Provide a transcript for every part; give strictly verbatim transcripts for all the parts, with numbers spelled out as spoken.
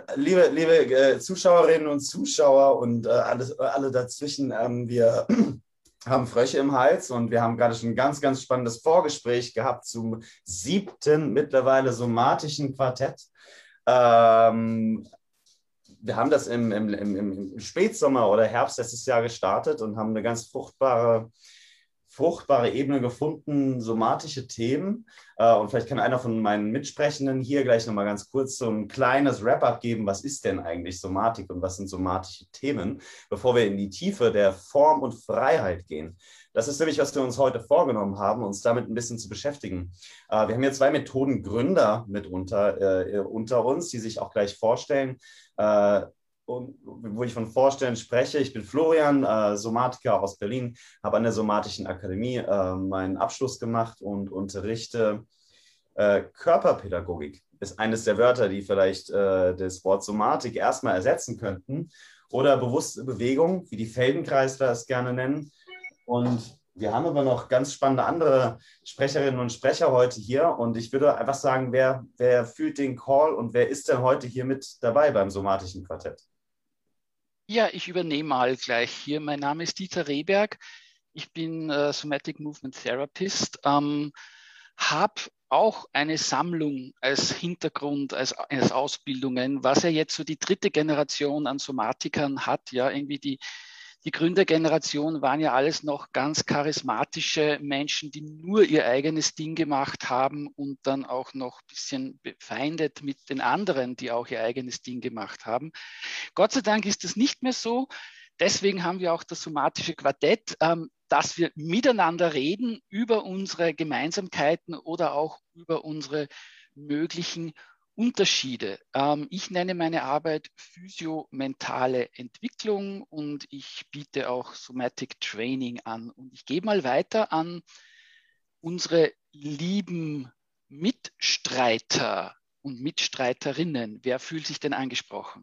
liebe, liebe äh, Zuschauerinnen und Zuschauer und äh, alles, alle dazwischen, ähm, wir haben Frösche im Hals und wir haben gerade schon ein ganz, ganz spannendes Vorgespräch gehabt zum siebten mittlerweile somatischen Quartett. Ähm, wir haben das im, im, im, im Spätsommer oder Herbst letztes Jahr gestartet und haben eine ganz fruchtbare fruchtbare Ebene gefunden, somatische Themen. Äh, und vielleicht kann einer von meinen Mitsprechenden hier gleich nochmal ganz kurz so ein kleines Wrap-up geben. Was ist denn eigentlich Somatik und was sind somatische Themen, bevor wir in die Tiefe der Form und Freiheit gehen? Das ist nämlich, was wir uns heute vorgenommen haben, uns damit ein bisschen zu beschäftigen. Äh, wir haben hier zwei Methodengründer mit unter, äh, unter uns, die sich auch gleich vorstellen. Äh, Und wo ich von Vorstellen spreche. Ich bin Florian, äh, Somatiker aus Berlin, habe an der Somatischen Akademie äh, meinen Abschluss gemacht und unterrichte äh, Körperpädagogik. Ist eines der Wörter, die vielleicht äh, das Wort Somatik erstmal ersetzen könnten. Oder bewusste Bewegung, wie die Feldenkreisler es gerne nennen. Und wir haben aber noch ganz spannende andere Sprecherinnen und Sprecher heute hier. Und ich würde einfach sagen, wer, wer fühlt den Call und wer ist denn heute hier mit dabei beim Somatischen Quartett? Ja, ich übernehme mal gleich hier. Mein Name ist Dieter Rehberg. Ich bin äh, Somatic Movement Therapist, ähm, habe auch eine Sammlung als Hintergrund, als, als Ausbildungen, was ja jetzt so die dritte Generation an Somatikern hat. Ja, irgendwie die, die Gründergeneration waren ja alles noch ganz charismatische Menschen, die nur ihr eigenes Ding gemacht haben und dann auch noch ein bisschen befeindet mit den anderen, die auch ihr eigenes Ding gemacht haben. Gott sei Dank ist das nicht mehr so. Deswegen haben wir auch das somatische Quartett, ähm, dass wir miteinander reden über unsere Gemeinsamkeiten oder auch über unsere möglichen Unterschiede. Ähm, ich nenne meine Arbeit physio-mentale Entwicklung und ich biete auch Somatic Training an. Und ich gehe mal weiter an unsere lieben Mitstreiter und Mitstreiterinnen. Wer fühlt sich denn angesprochen?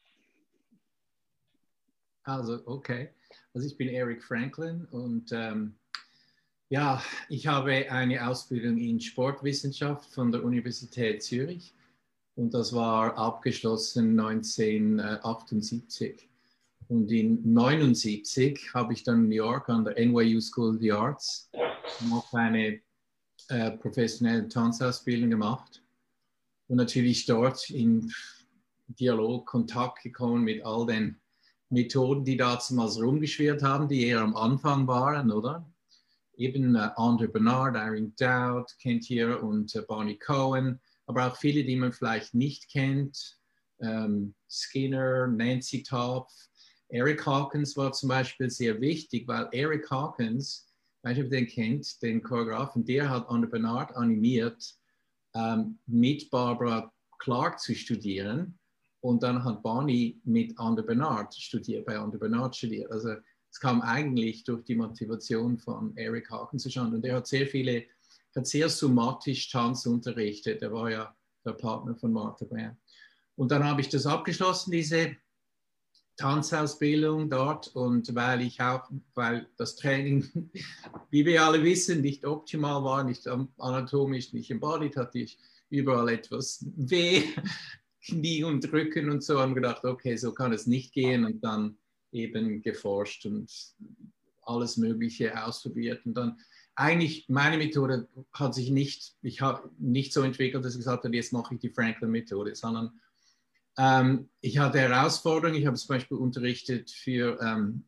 Also, okay. Also ich bin Eric Franklin und ähm, ja, ich habe eine Ausbildung in Sportwissenschaft von der Universität Zürich und das war abgeschlossen neunzehnhundertachtundsiebzig. Und in neunundsiebzig habe ich dann in New York an der N Y U School of the Arts noch eine äh, professionelle Tanzausbildung gemacht und natürlich dort in Dialog, Kontakt gekommen mit all den Methoden, die damals rumgeschwirrt haben, die eher am Anfang waren, oder? Eben äh, Andre Bernard, Irene Dowd kennt ihr und äh, Barney Cohen, aber auch viele, die man vielleicht nicht kennt, ähm, Skinner, Nancy Topf. Eric Hawkins war zum Beispiel sehr wichtig, weil Eric Hawkins, ich weiß nicht, ob ihr den kennt, den Choreografen, der hat Andre Bernard animiert, ähm, mit Barbara Clark zu studieren. Und dann hat Barney mit Andre Bernard studiert, bei Andre Bernard studiert. Also es kam eigentlich durch die Motivation von Eric Hawkins zustande. Und er hat sehr viele, hat sehr somatisch Tanz unterrichtet. Er war ja der Partner von Martha Graham. Und dann habe ich das abgeschlossen, diese Tanzausbildung dort. Und weil ich auch, weil das Training, wie wir alle wissen, nicht optimal war, nicht anatomisch, nicht embodied, hatte ich überall etwas weh. Knie und Rücken und so, haben gedacht, okay, so kann es nicht gehen und dann eben geforscht und alles Mögliche ausprobiert und dann eigentlich meine Methode hat sich nicht, ich habe nicht so entwickelt, dass ich gesagt habe, jetzt mache ich die Franklin-Methode, sondern ähm, ich hatte Herausforderungen, ich habe zum Beispiel unterrichtet für, ähm,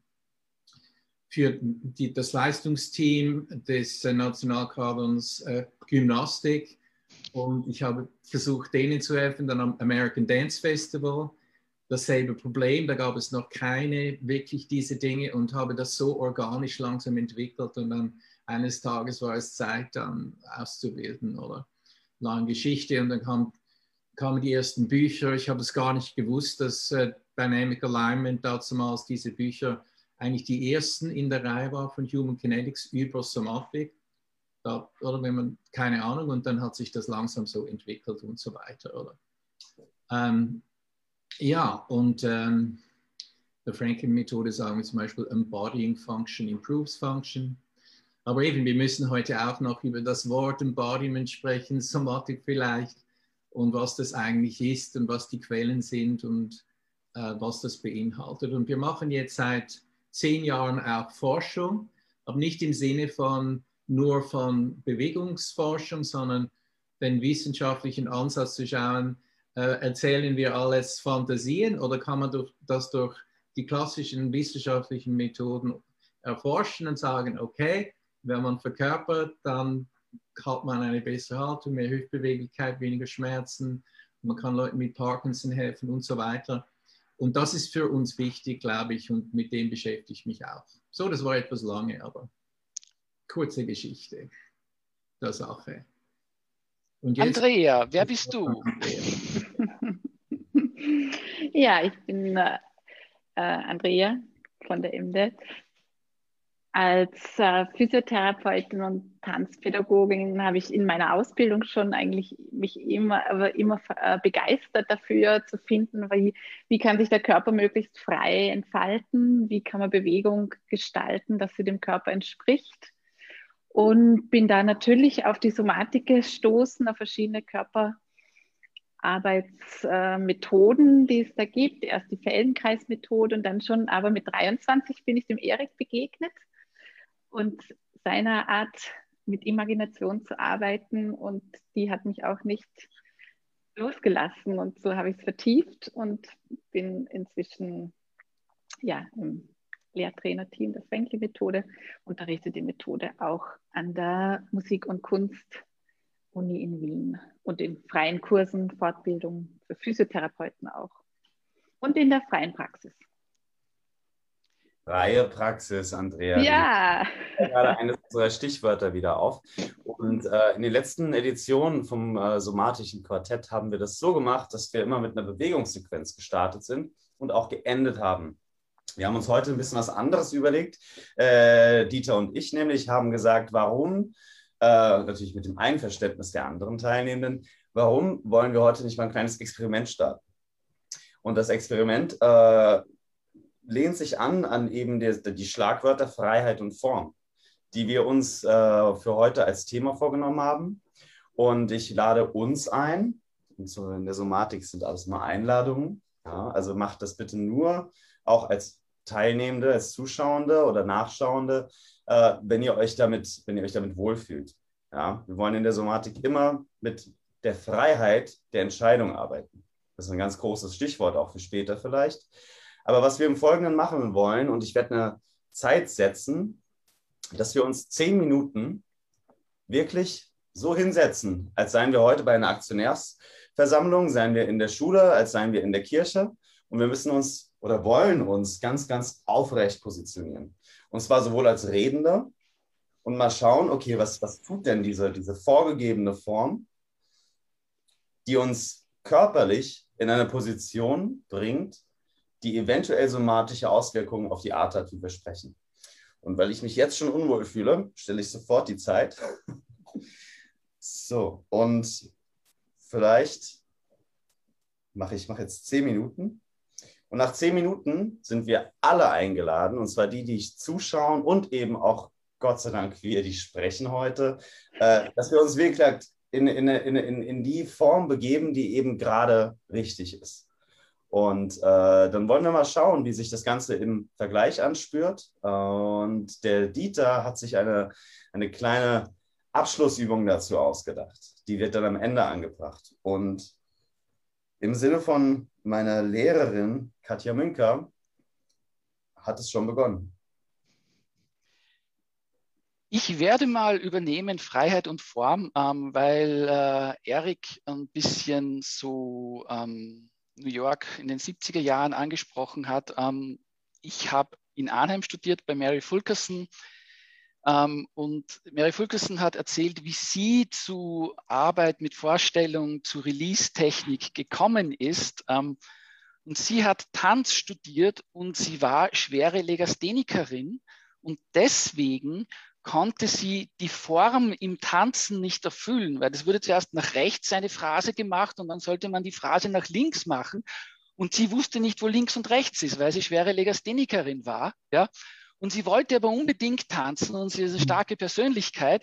für die, das Leistungsteam des äh, Nationalkaders äh, Gymnastik. Und ich habe versucht, denen zu helfen, dann am American Dance Festival. Dasselbe Problem, da gab es noch keine wirklich diese Dinge und habe das so organisch langsam entwickelt und dann eines Tages war es Zeit, dann auszubilden oder lange Geschichte und dann kam, kamen die ersten Bücher. Ich habe es gar nicht gewusst, dass äh, Dynamic Alignment damals diese Bücher eigentlich die ersten in der Reihe war von Human Kinetics über Somatik. Da, oder wenn man, keine Ahnung, und dann hat sich das langsam so entwickelt und so weiter, oder? Ähm, ja, und ähm, der Franklin-Methode sagen wir zum Beispiel Embodying Function improves Function. Aber eben, wir müssen heute auch noch über das Wort Embodiment sprechen, Somatik vielleicht. und was das eigentlich ist und was die Quellen sind und äh, was das beinhaltet. Und wir machen jetzt seit zehn Jahren auch Forschung, aber nicht im Sinne von nur von Bewegungsforschung, sondern den wissenschaftlichen Ansatz zu schauen, äh, erzählen wir alles Fantasien oder kann man durch, das durch die klassischen wissenschaftlichen Methoden erforschen und sagen, okay, wenn man verkörpert, dann hat man eine bessere Haltung, mehr Hüftbeweglichkeit, weniger Schmerzen, man kann Leuten mit Parkinson helfen und so weiter. Und das ist für uns wichtig, glaube ich, und mit dem beschäftige ich mich auch. So, das war etwas lange, aber kurze Geschichte der Sache. Und jetzt, Andrea, wer bist du? Ja, ich bin äh, Andrea von der M D E T. Als äh, Physiotherapeutin und Tanzpädagogin habe ich in meiner Ausbildung schon eigentlich mich immer, aber immer äh, begeistert dafür zu finden, wie, wie kann sich der Körper möglichst frei entfalten, wie kann man Bewegung gestalten, dass sie dem Körper entspricht. Und bin da natürlich auf die Somatik gestoßen, auf verschiedene Körperarbeitsmethoden, äh, die es da gibt. Erst die Feldenkreismethode und dann schon, aber mit dreiundzwanzig bin ich dem Erik begegnet und seiner Art mit Imagination zu arbeiten, und die hat mich auch nicht losgelassen, und so habe ich es vertieft und bin inzwischen ja, im Lehrtrainerteam der Frankly-Methode, unterrichte die Methode auch an der Musik- und Kunst-Uni in Wien und in freien Kursen, Fortbildung für Physiotherapeuten auch und in der freien Praxis. Freie Praxis, Andrea. Ja. Gerade eines unserer Stichwörter wieder auf. Und äh, in den letzten Editionen vom äh, somatischen Quartett haben wir das so gemacht, dass wir immer mit einer Bewegungssequenz gestartet sind und auch geendet haben. Wir haben uns heute ein bisschen was anderes überlegt. Äh, Dieter und ich nämlich haben gesagt, warum, äh, natürlich mit dem Einverständnis der anderen Teilnehmenden, warum wollen wir heute nicht mal ein kleines Experiment starten? Und das Experiment äh, lehnt sich an, an eben die, die Schlagwörter Freiheit und Form, die wir uns äh, für heute als Thema vorgenommen haben. Und ich lade uns ein, und so in der Somatik sind alles mal Einladungen, ja, also macht das bitte nur auch als Teilnehmende, als Zuschauende oder Nachschauende, äh, wenn ihr euch damit, wenn ihr euch damit wohlfühlt. Ja, wir wollen in der Somatik immer mit der Freiheit der Entscheidung arbeiten. Das ist ein ganz großes Stichwort auch für später vielleicht. Aber was wir im Folgenden machen wollen, und ich werde eine Zeit setzen, dass wir uns zehn Minuten wirklich so hinsetzen, als seien wir heute bei einer Aktionärsversammlung, seien wir in der Schule, als seien wir in der Kirche. Und wir müssen uns oder wollen uns ganz, ganz aufrecht positionieren. Und zwar sowohl als Redender und mal schauen, okay, was, was tut denn diese, diese vorgegebene Form, die uns körperlich in eine Position bringt, die eventuell somatische Auswirkungen auf die Art hat, wie wir sprechen. Und weil ich mich jetzt schon unwohl fühle, stelle ich sofort die Zeit. So, und vielleicht mache ich mache jetzt zehn Minuten. Und nach zehn Minuten sind wir alle eingeladen, und zwar die, die zuschauen und eben auch, Gott sei Dank, wir, die sprechen heute, äh, dass wir uns wirklich in, in, in, in, in die Form begeben, die eben gerade richtig ist. Und äh, dann wollen wir mal schauen, wie sich das Ganze im Vergleich anspürt. Und der Dieter hat sich eine, eine kleine Abschlussübung dazu ausgedacht. Die wird dann am Ende angebracht. Und im Sinne von meiner Lehrerin Katja Münker hat es schon begonnen. Ich werde mal übernehmen Freiheit und Form, ähm, weil äh, Erik ein bisschen so ähm, New York in den siebziger Jahren angesprochen hat. Ähm, ich habe in Arnhem studiert bei Mary Fulkerson. Ähm, und Mary Fulkerson hat erzählt, wie sie zu Arbeit mit Vorstellung, zu Release-Technik gekommen ist. Ähm, und sie hat Tanz studiert und sie war schwere Legasthenikerin. Und deswegen konnte sie die Form im Tanzen nicht erfüllen, weil das wurde zuerst nach rechts eine Phrase gemacht und dann sollte man die Phrase nach links machen. Und sie wusste nicht, wo links und rechts ist, weil sie schwere Legasthenikerin war. Ja? Und sie wollte aber unbedingt tanzen und sie ist eine starke Persönlichkeit.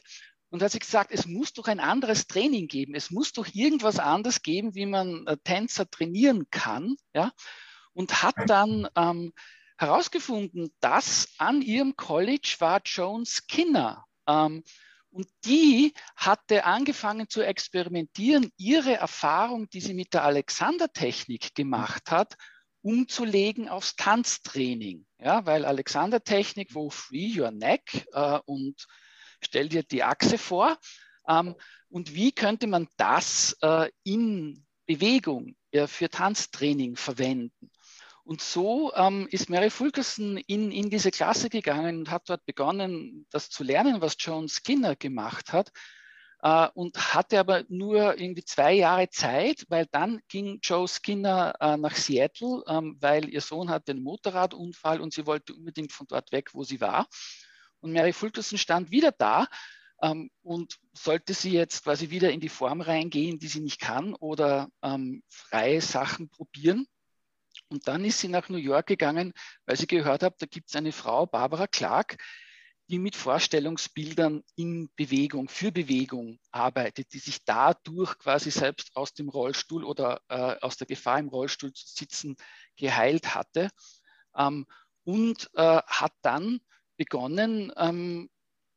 und hat sich gesagt, es muss doch ein anderes Training geben. Es muss doch irgendwas anderes geben, wie man äh, Tänzer trainieren kann. Ja? Und hat dann ähm, herausgefunden, dass an ihrem College war Joan Skinner. Ähm, und die hatte angefangen zu experimentieren, ihre Erfahrung, die sie mit der Alexander-Technik gemacht hat, umzulegen aufs Tanztraining. Ja, weil Alexander-Technik, wo free your neck äh, und stell dir die Achse vor. Ähm, und wie könnte man das äh, in Bewegung äh, für Tanztraining verwenden? Und so ähm, ist Mary Fulkerson in, in diese Klasse gegangen und hat dort begonnen, das zu lernen, was Joan Skinner gemacht hat. Äh, und hatte aber nur irgendwie zwei Jahre Zeit, weil dann ging Joe Skinner äh, nach Seattle, ähm, weil ihr Sohn hatte einen Motorradunfall und sie wollte unbedingt von dort weg, wo sie war. Und Mary Fulkerson stand wieder da ähm, und sollte sie jetzt quasi wieder in die Form reingehen, die sie nicht kann, oder ähm, freie Sachen probieren. Und dann ist sie nach New York gegangen, weil sie gehört hat, da gibt es eine Frau, Barbara Clark, die mit Vorstellungsbildern in Bewegung, für Bewegung arbeitet, die sich dadurch quasi selbst aus dem Rollstuhl oder äh, aus der Gefahr, im Rollstuhl zu sitzen, geheilt hatte. Ähm, und äh, hat dann begonnen, ähm,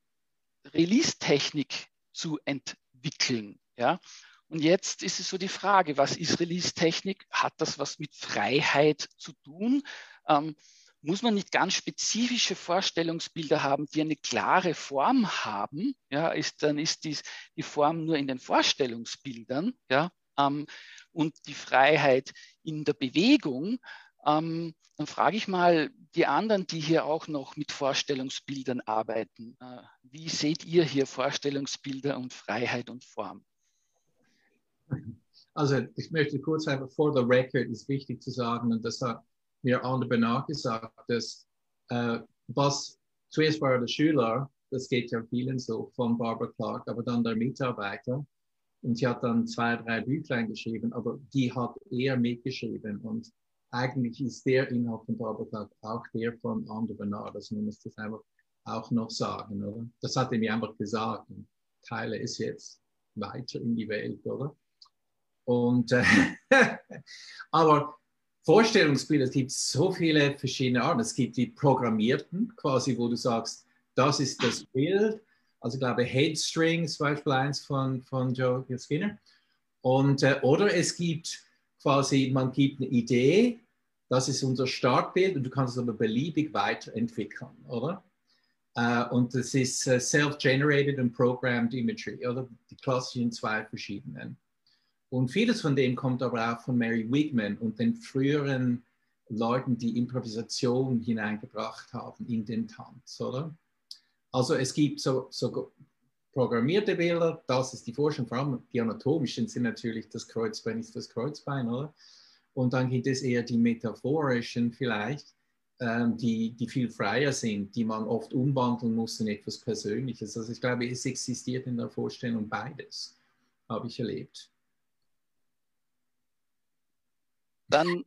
Release-Technik zu entwickeln. Ja? Und jetzt ist es so die Frage, was ist Release-Technik? Hat das was mit Freiheit zu tun? Ähm, muss man nicht ganz spezifische Vorstellungsbilder haben, die eine klare Form haben? Ja, ist, dann ist dies, die Form nur in den Vorstellungsbildern, ja? Ähm, und die Freiheit in der Bewegung. Ähm, dann frage ich mal die anderen, die hier auch noch mit Vorstellungsbildern arbeiten. Äh, wie seht ihr hier Vorstellungsbilder und Freiheit und Form? Also ich möchte kurz einfach, for the record ist wichtig zu sagen, und das hat mir Anne Bernard gesagt, dass äh, was zuerst war der Schüler, das geht ja vielen so, von Barbara Clark, aber dann der Mitarbeiter. Und sie hat dann zwei, drei Büchlein geschrieben, aber die hat er mitgeschrieben. Und eigentlich ist der Inhalt von Barbara Clark auch der von Anne Bernard. Also man muss das einfach auch noch sagen, oder? Das hat er mir einfach gesagt. Und teile es jetzt weiter in die Welt, oder? Und, äh, aber Vorstellungsbilder, es gibt so viele verschiedene Arten. Es gibt die programmierten, quasi, wo du sagst, das ist das Bild. Also ich glaube, Headstring ist zum Beispiel eins von, von Joe Skinner. Und, äh, oder es gibt quasi, man gibt eine Idee, das ist unser Startbild und du kannst es aber beliebig weiterentwickeln, oder? Uh, und das ist uh, Self-Generated and Programmed Imagery, oder? Die klassischen zwei verschiedenen. Und vieles von dem kommt aber auch von Mary Wigman und den früheren Leuten, die Improvisation hineingebracht haben in den Tanz, oder? Also es gibt so, so programmierte Bilder, das ist die Forschung, vor allem die anatomischen sind natürlich, das Kreuzbein ist das Kreuzbein, oder? Und dann gibt es eher die metaphorischen vielleicht, ähm, die, die viel freier sind, die man oft umwandeln muss in etwas Persönliches. Also ich glaube, es existiert in der Vorstellung beides, habe ich erlebt. Dann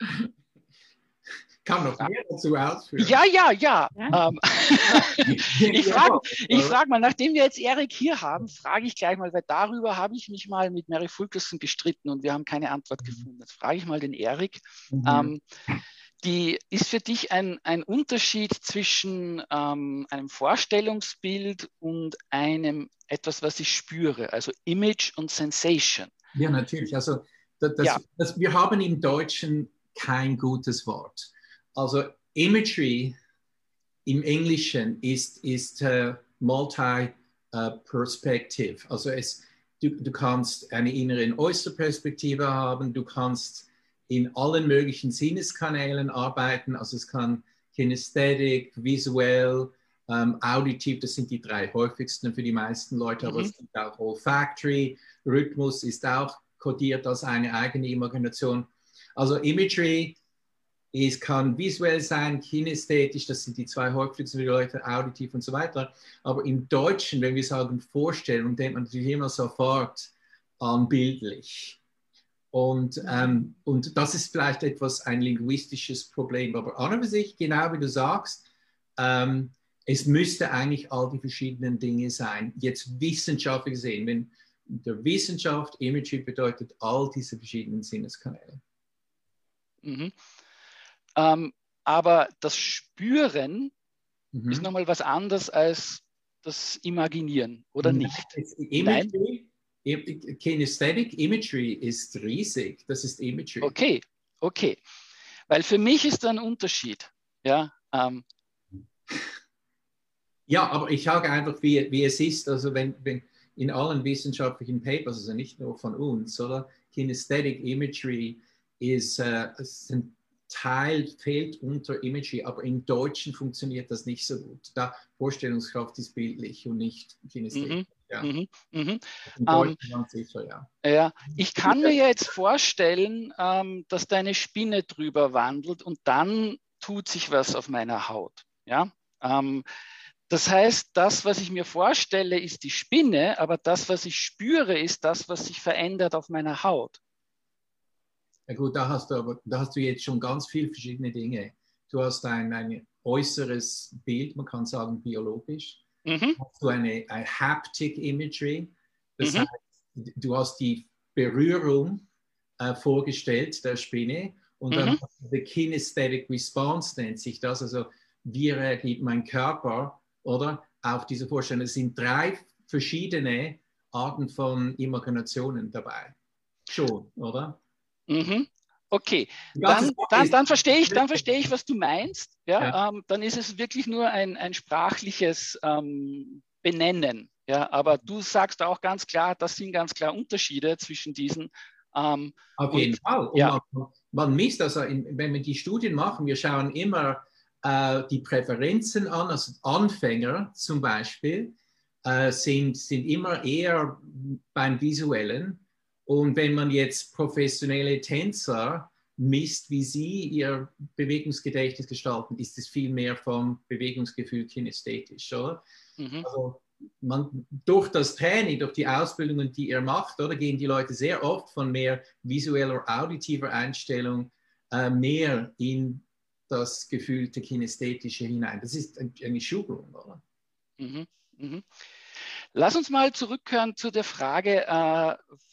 kann noch mehr dazu ausführen. Ja, ja, ja. ja. Ähm, ich frage ich frag mal, nachdem wir jetzt Erik hier haben, frage ich gleich mal, weil darüber habe ich mich mal mit Mary Fulkerson gestritten und wir haben keine Antwort gefunden. Jetzt frage ich mal den Erik. Mhm. Ähm, die ist für dich ein, ein Unterschied zwischen ähm, einem Vorstellungsbild und einem etwas, was ich spüre, also Image und Sensation? Ja, natürlich. Also das, das, ja. das, wir haben im Deutschen kein gutes Wort. Also Imagery im Englischen ist, ist uh, multi-perspective. Uh, also es, du, du kannst eine innere und äußere Perspektive haben, du kannst in allen möglichen Sinneskanälen arbeiten. Also es kann Kinesthetic, visuell, um, auditiv, das sind die drei häufigsten für die meisten Leute, mhm. aber es gibt auch Olfactory, Rhythmus ist auch kodiert als eine eigene Imagination. Also Imagery ist, kann visuell sein, kinästhetisch, das sind die zwei häufigsten für die Leute, auditiv und so weiter. Aber im Deutschen, wenn wir sagen Vorstellung, denkt man natürlich immer sofort an bildlich. Und, ähm, und das ist vielleicht etwas ein linguistisches Problem. Aber an und für sich, genau wie du sagst, ähm, es müsste eigentlich all die verschiedenen Dinge sein. Jetzt wissenschaftlich gesehen, wenn in der Wissenschaft Imagery bedeutet all diese verschiedenen Sinneskanäle. Mhm. Ähm, aber das Spüren Mhm. ist nochmal was anderes als das Imaginieren, oder Nein, nicht? Imagery, Nein? Kinesthetic Imagery ist riesig. Das ist Imagery. Okay, okay. Weil für mich ist da ein Unterschied. Ja, ähm, ja, aber ich sage einfach, wie, wie es ist. Also wenn, wenn in allen wissenschaftlichen Papers, also nicht nur von uns, oder? Kinesthetic Imagery ist, äh, ist ein Teil, fehlt unter Imagery, aber im Deutschen funktioniert das nicht so gut. Da Vorstellungskraft ist bildlich und nicht Kinesthetik. mhm, Ja. mhm, mhm. Im Ähm, Deutschen ganz sicher, ja. ja, ich kann mir ja jetzt vorstellen, ähm, dass da eine Spinne drüber wandelt und dann tut sich was auf meiner Haut. Ja? Ähm, das heißt, das, was ich mir vorstelle, ist die Spinne, aber das, was ich spüre, ist das, was sich verändert auf meiner Haut. Ja gut, da hast du aber da hast du jetzt schon ganz viele verschiedene Dinge. Du hast ein, ein äußeres Bild, man kann sagen biologisch. Mhm. Hast du eine, eine Haptic Imagery, das Mhm. heißt, du hast die Berührung äh, vorgestellt der Spinne und dann Mhm. hast du die Kinesthetic Response, nennt sich das, also wie reagiert mein Körper, oder, auf diese Vorstellung. Es sind drei verschiedene Arten von Imaginationen dabei. Schon, oder? Mhm. Okay, Die ganze dann, Sache dann, ist, dann verstehe ich, dann verstehe ich, was du meinst. Ja, ja. ähm, dann ist es wirklich nur ein, ein sprachliches ähm, Benennen. Ja, aber du sagst auch ganz klar, das sind ganz klar Unterschiede zwischen diesen. Ähm, Auf und, jeden Fall. Und ja. man, man misst also, in, wenn wir die Studien machen, wir schauen immer äh, die Präferenzen an, also Anfänger zum Beispiel äh, sind, sind immer eher beim Visuellen. Und wenn man jetzt professionelle Tänzer misst, wie sie ihr Bewegungsgedächtnis gestalten, ist es viel mehr vom Bewegungsgefühl kinästhetisch, oder? Mhm. Also man, durch das Training, durch die Ausbildungen, die ihr macht, oder, gehen die Leute sehr oft von mehr visueller, auditiver Einstellung äh, mehr in das gefühlte Kinästhetische hinein. Das ist eine Schulung, oder? Mhm. Mhm. Lass uns mal zurückkehren zu der Frage äh,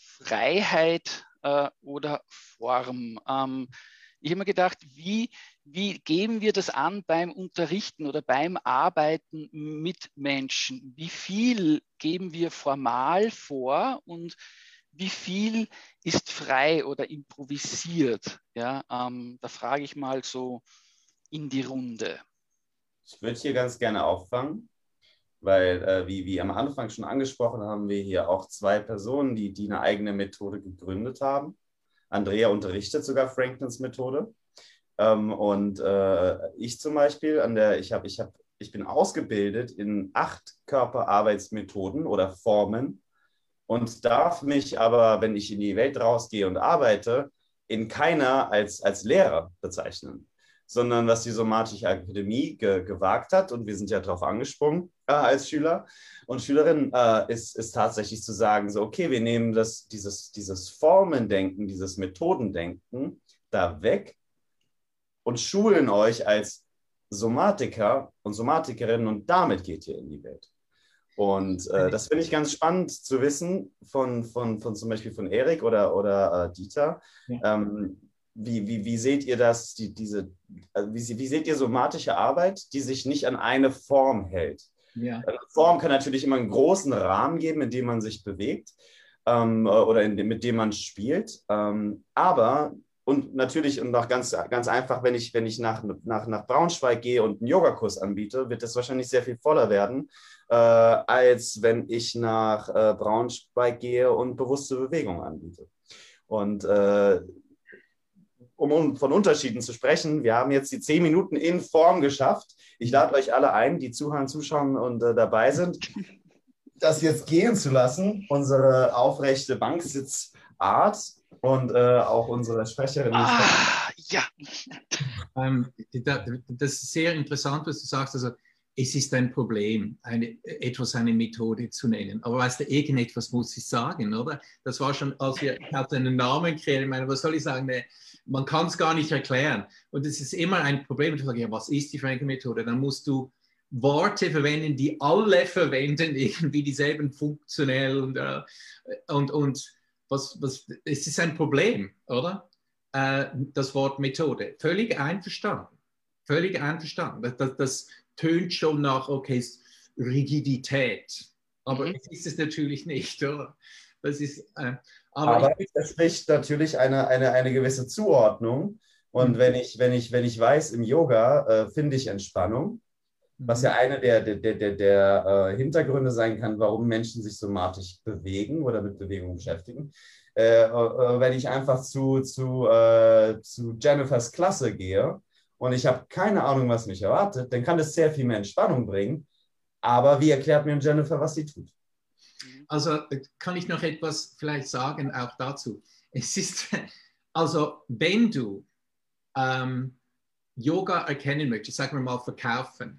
Freiheit äh, oder Form. Ähm, ich habe mir gedacht, wie, wie geben wir das an beim Unterrichten oder beim Arbeiten mit Menschen? Wie viel geben wir formal vor und wie viel ist frei oder improvisiert? Ja, ähm, da frage ich mal so in die Runde. Ich würde hier ganz gerne auffangen, weil, äh, wie, wie am Anfang schon angesprochen, haben wir hier auch zwei Personen, die, die eine eigene Methode gegründet haben. Andrea unterrichtet sogar Franklins Methode. Ähm, und äh, ich zum Beispiel, an der, ich, hab, ich, hab, ich bin ausgebildet in acht Körperarbeitsmethoden oder Formen und darf mich aber, wenn ich in die Welt rausgehe und arbeite, in keiner als, als Lehrer bezeichnen, sondern was die Somatische Akademie ge, gewagt hat, und wir sind ja darauf angesprungen äh, als Schüler und Schülerinnen, äh, ist, ist tatsächlich zu sagen, so okay, wir nehmen das, dieses, dieses Formendenken, dieses Methodendenken da weg und schulen euch als Somatiker und Somatikerinnen und damit geht ihr in die Welt. Und äh, das finde ich ganz spannend zu wissen von, von, von zum Beispiel von Erik oder, oder äh, Dieter. Ja. Ähm, wie, wie, wie seht ihr das, die, diese, also wie, wie seht ihr somatische Arbeit, die sich nicht an eine Form hält? Ja. Eine Form kann natürlich immer einen großen Rahmen geben, in dem man sich bewegt ähm, oder in dem, mit dem man spielt. Ähm, aber und natürlich und auch ganz, ganz einfach, wenn ich, wenn ich nach, nach, nach Braunschweig gehe und einen Yogakurs anbiete, wird das wahrscheinlich sehr viel voller werden, äh, als wenn ich nach äh, Braunschweig gehe und bewusste Bewegung anbiete. Und äh, um, um von Unterschieden zu sprechen, wir haben jetzt die zehn Minuten in Form geschafft. Ich lade euch alle ein, die zuhören, zuschauen und äh, dabei sind, das jetzt gehen zu lassen, unsere aufrechte Banksitzart. Und äh, auch unsere Sprecherin. Ah, ja. Ähm, das ist sehr interessant, was du sagst. Also, es ist ein Problem, eine, etwas eine Methode zu nennen. Aber weißt du, irgendetwas muss ich sagen, oder? Das war schon, als wir einen Namen kreieren, ich meine, was soll ich sagen? Man kann es gar nicht erklären. Und es ist immer ein Problem, wenn du sagst, ja, was ist die Frankel-Methode? Dann musst du Worte verwenden, die alle verwenden, irgendwie dieselben funktionell und, äh, und, und was, was, es ist ein Problem, oder? Äh, das Wort Methode. Völlig einverstanden. Völlig einverstanden. Das, das, das tönt schon nach, okay, Rigidität. Aber Mhm. es ist es natürlich nicht, oder? Das ist, äh, aber Aber ich, es spricht natürlich eine, eine, eine gewisse Zuordnung. Und Mhm. wenn ich, wenn ich, wenn ich weiß, im Yoga äh, finde ich Entspannung, was ja eine der, der, der, der, der äh, Hintergründe sein kann, warum Menschen sich somatisch bewegen oder mit Bewegung beschäftigen. Äh, äh, wenn ich einfach zu, zu, äh, zu Jennifers Klasse gehe und ich habe keine Ahnung, was mich erwartet, dann kann das sehr viel mehr Entspannung bringen. Aber wie erklärt mir Jennifer, was sie tut? Also kann ich noch etwas vielleicht sagen auch dazu. Es ist, also wenn du ähm, Yoga erkennen möchtest, sagen wir mal verkaufen,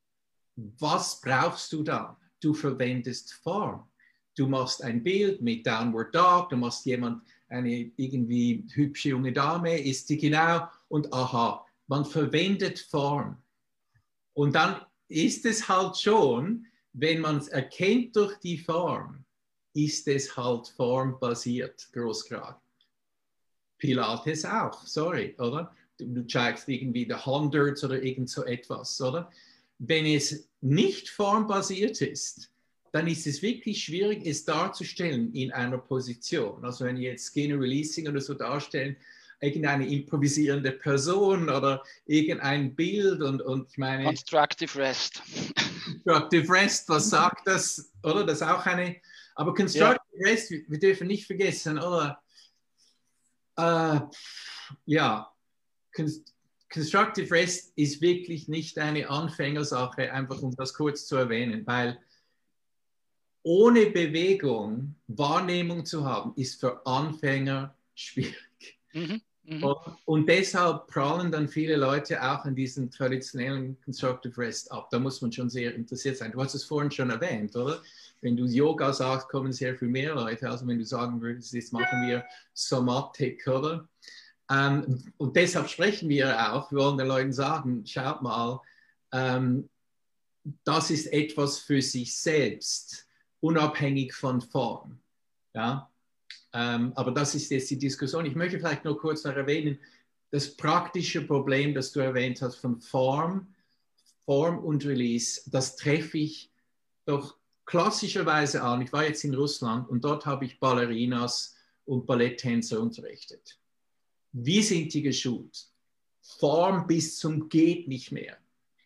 was brauchst du dann? Du verwendest Form. Du machst ein Bild mit Downward Dog, du machst jemand, eine irgendwie hübsche junge Dame, ist die genau und aha, man verwendet Form. Und dann ist es halt schon, wenn man es erkennt durch die Form, ist es halt formbasiert, großgrad. Pilates auch, sorry, oder? Du, du zeigst irgendwie die Hundreds oder irgend so etwas, oder? Wenn es nicht formbasiert ist, dann ist es wirklich schwierig, es darzustellen in einer Position. Also wenn ihr jetzt Skinner Releasing oder so darstellen, irgendeine improvisierende Person oder irgendein Bild und, und ich meine... Constructive Rest. Constructive Rest, was sagt das? Oder? Das ist auch eine... Aber Constructive ja. Rest, wir dürfen nicht vergessen, oder? Äh, ja, Constructive Rest ist wirklich nicht eine Anfängersache, einfach um das kurz zu erwähnen, weil ohne Bewegung Wahrnehmung zu haben, ist für Anfänger schwierig. Mhm, mh. und, und deshalb prallen dann viele Leute auch an diesen traditionellen Constructive Rest ab. Da muss man schon sehr interessiert sein. Du hast es vorhin schon erwähnt, oder? Wenn du Yoga sagst, kommen sehr viel mehr Leute, als wenn du sagen würdest, jetzt machen wir Somatik, oder? Ähm, und deshalb sprechen wir auch, wir wollen den Leuten sagen, schaut mal, ähm, das ist etwas für sich selbst, unabhängig von Form. Ja? Ähm, aber das ist jetzt die Diskussion. Ich möchte vielleicht nur kurz noch erwähnen, das praktische Problem, das du erwähnt hast, von Form, Form und Release, das treffe ich doch klassischerweise an. Ich war jetzt in Russland und dort habe ich Ballerinas und Balletttänzer unterrichtet. Wie sind die geschult? Form bis zum geht nicht mehr.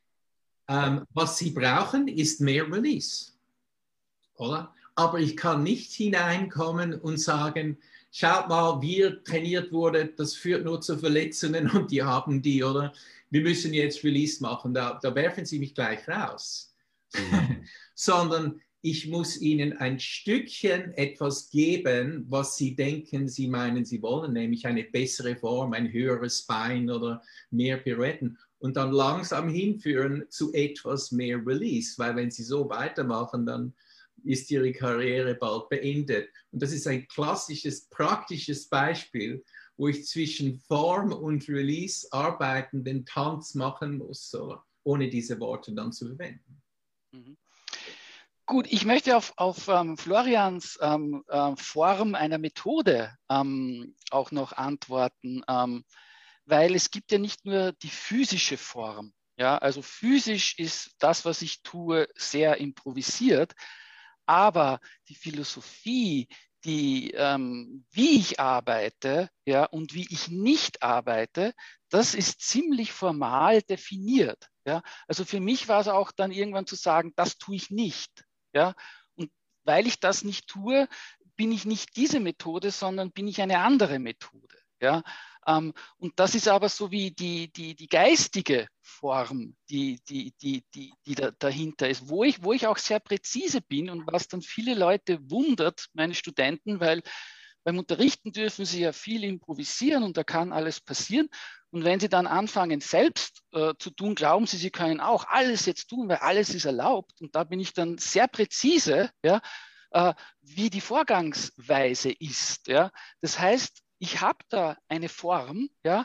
Ähm, was sie brauchen, ist mehr Release. Oder? Aber ich kann nicht hineinkommen und sagen, schaut mal, wie trainiert wurde, das führt nur zu Verletzungen und die haben die, oder? Wir müssen jetzt Release machen, da, da werfen sie mich gleich raus. Mhm. Sondern ich muss ihnen ein Stückchen etwas geben, was sie denken, sie meinen, sie wollen, nämlich eine bessere Form, ein höheres Bein oder mehr Pirouetten und dann langsam hinführen zu etwas mehr Release, weil wenn sie so weitermachen, dann ist ihre Karriere bald beendet. Und das ist ein klassisches, praktisches Beispiel, wo ich zwischen Form und Release arbeiten, den Tanz machen muss, oder? Ohne diese Worte dann zu verwenden. Mhm. Gut, ich möchte auf, auf ähm, Florians ähm, äh, Form einer Methode ähm, auch noch antworten, ähm, weil es gibt ja nicht nur die physische Form. Ja? Also physisch ist das, was ich tue, sehr improvisiert, aber die Philosophie, die, ähm, wie ich arbeite, ja, und wie ich nicht arbeite, das ist ziemlich formal definiert. Ja? Also für mich war es auch dann irgendwann zu sagen, das tue ich nicht. Ja? Und weil ich das nicht tue, bin ich nicht diese Methode, sondern bin ich eine andere Methode. Ja? Ähm, und das ist aber so wie die, die, die geistige Form, die, die, die, die, die da, dahinter ist, wo ich, wo ich auch sehr präzise bin und was dann viele Leute wundert, meine Studenten, weil beim Unterrichten dürfen sie ja viel improvisieren und da kann alles passieren. Und wenn sie dann anfangen, selbst äh, zu tun, glauben sie, sie können auch alles jetzt tun, weil alles ist erlaubt. Und da bin ich dann sehr präzise, ja, äh, wie die Vorgangsweise ist. Ja. Das heißt, ich habe da eine Form, ja,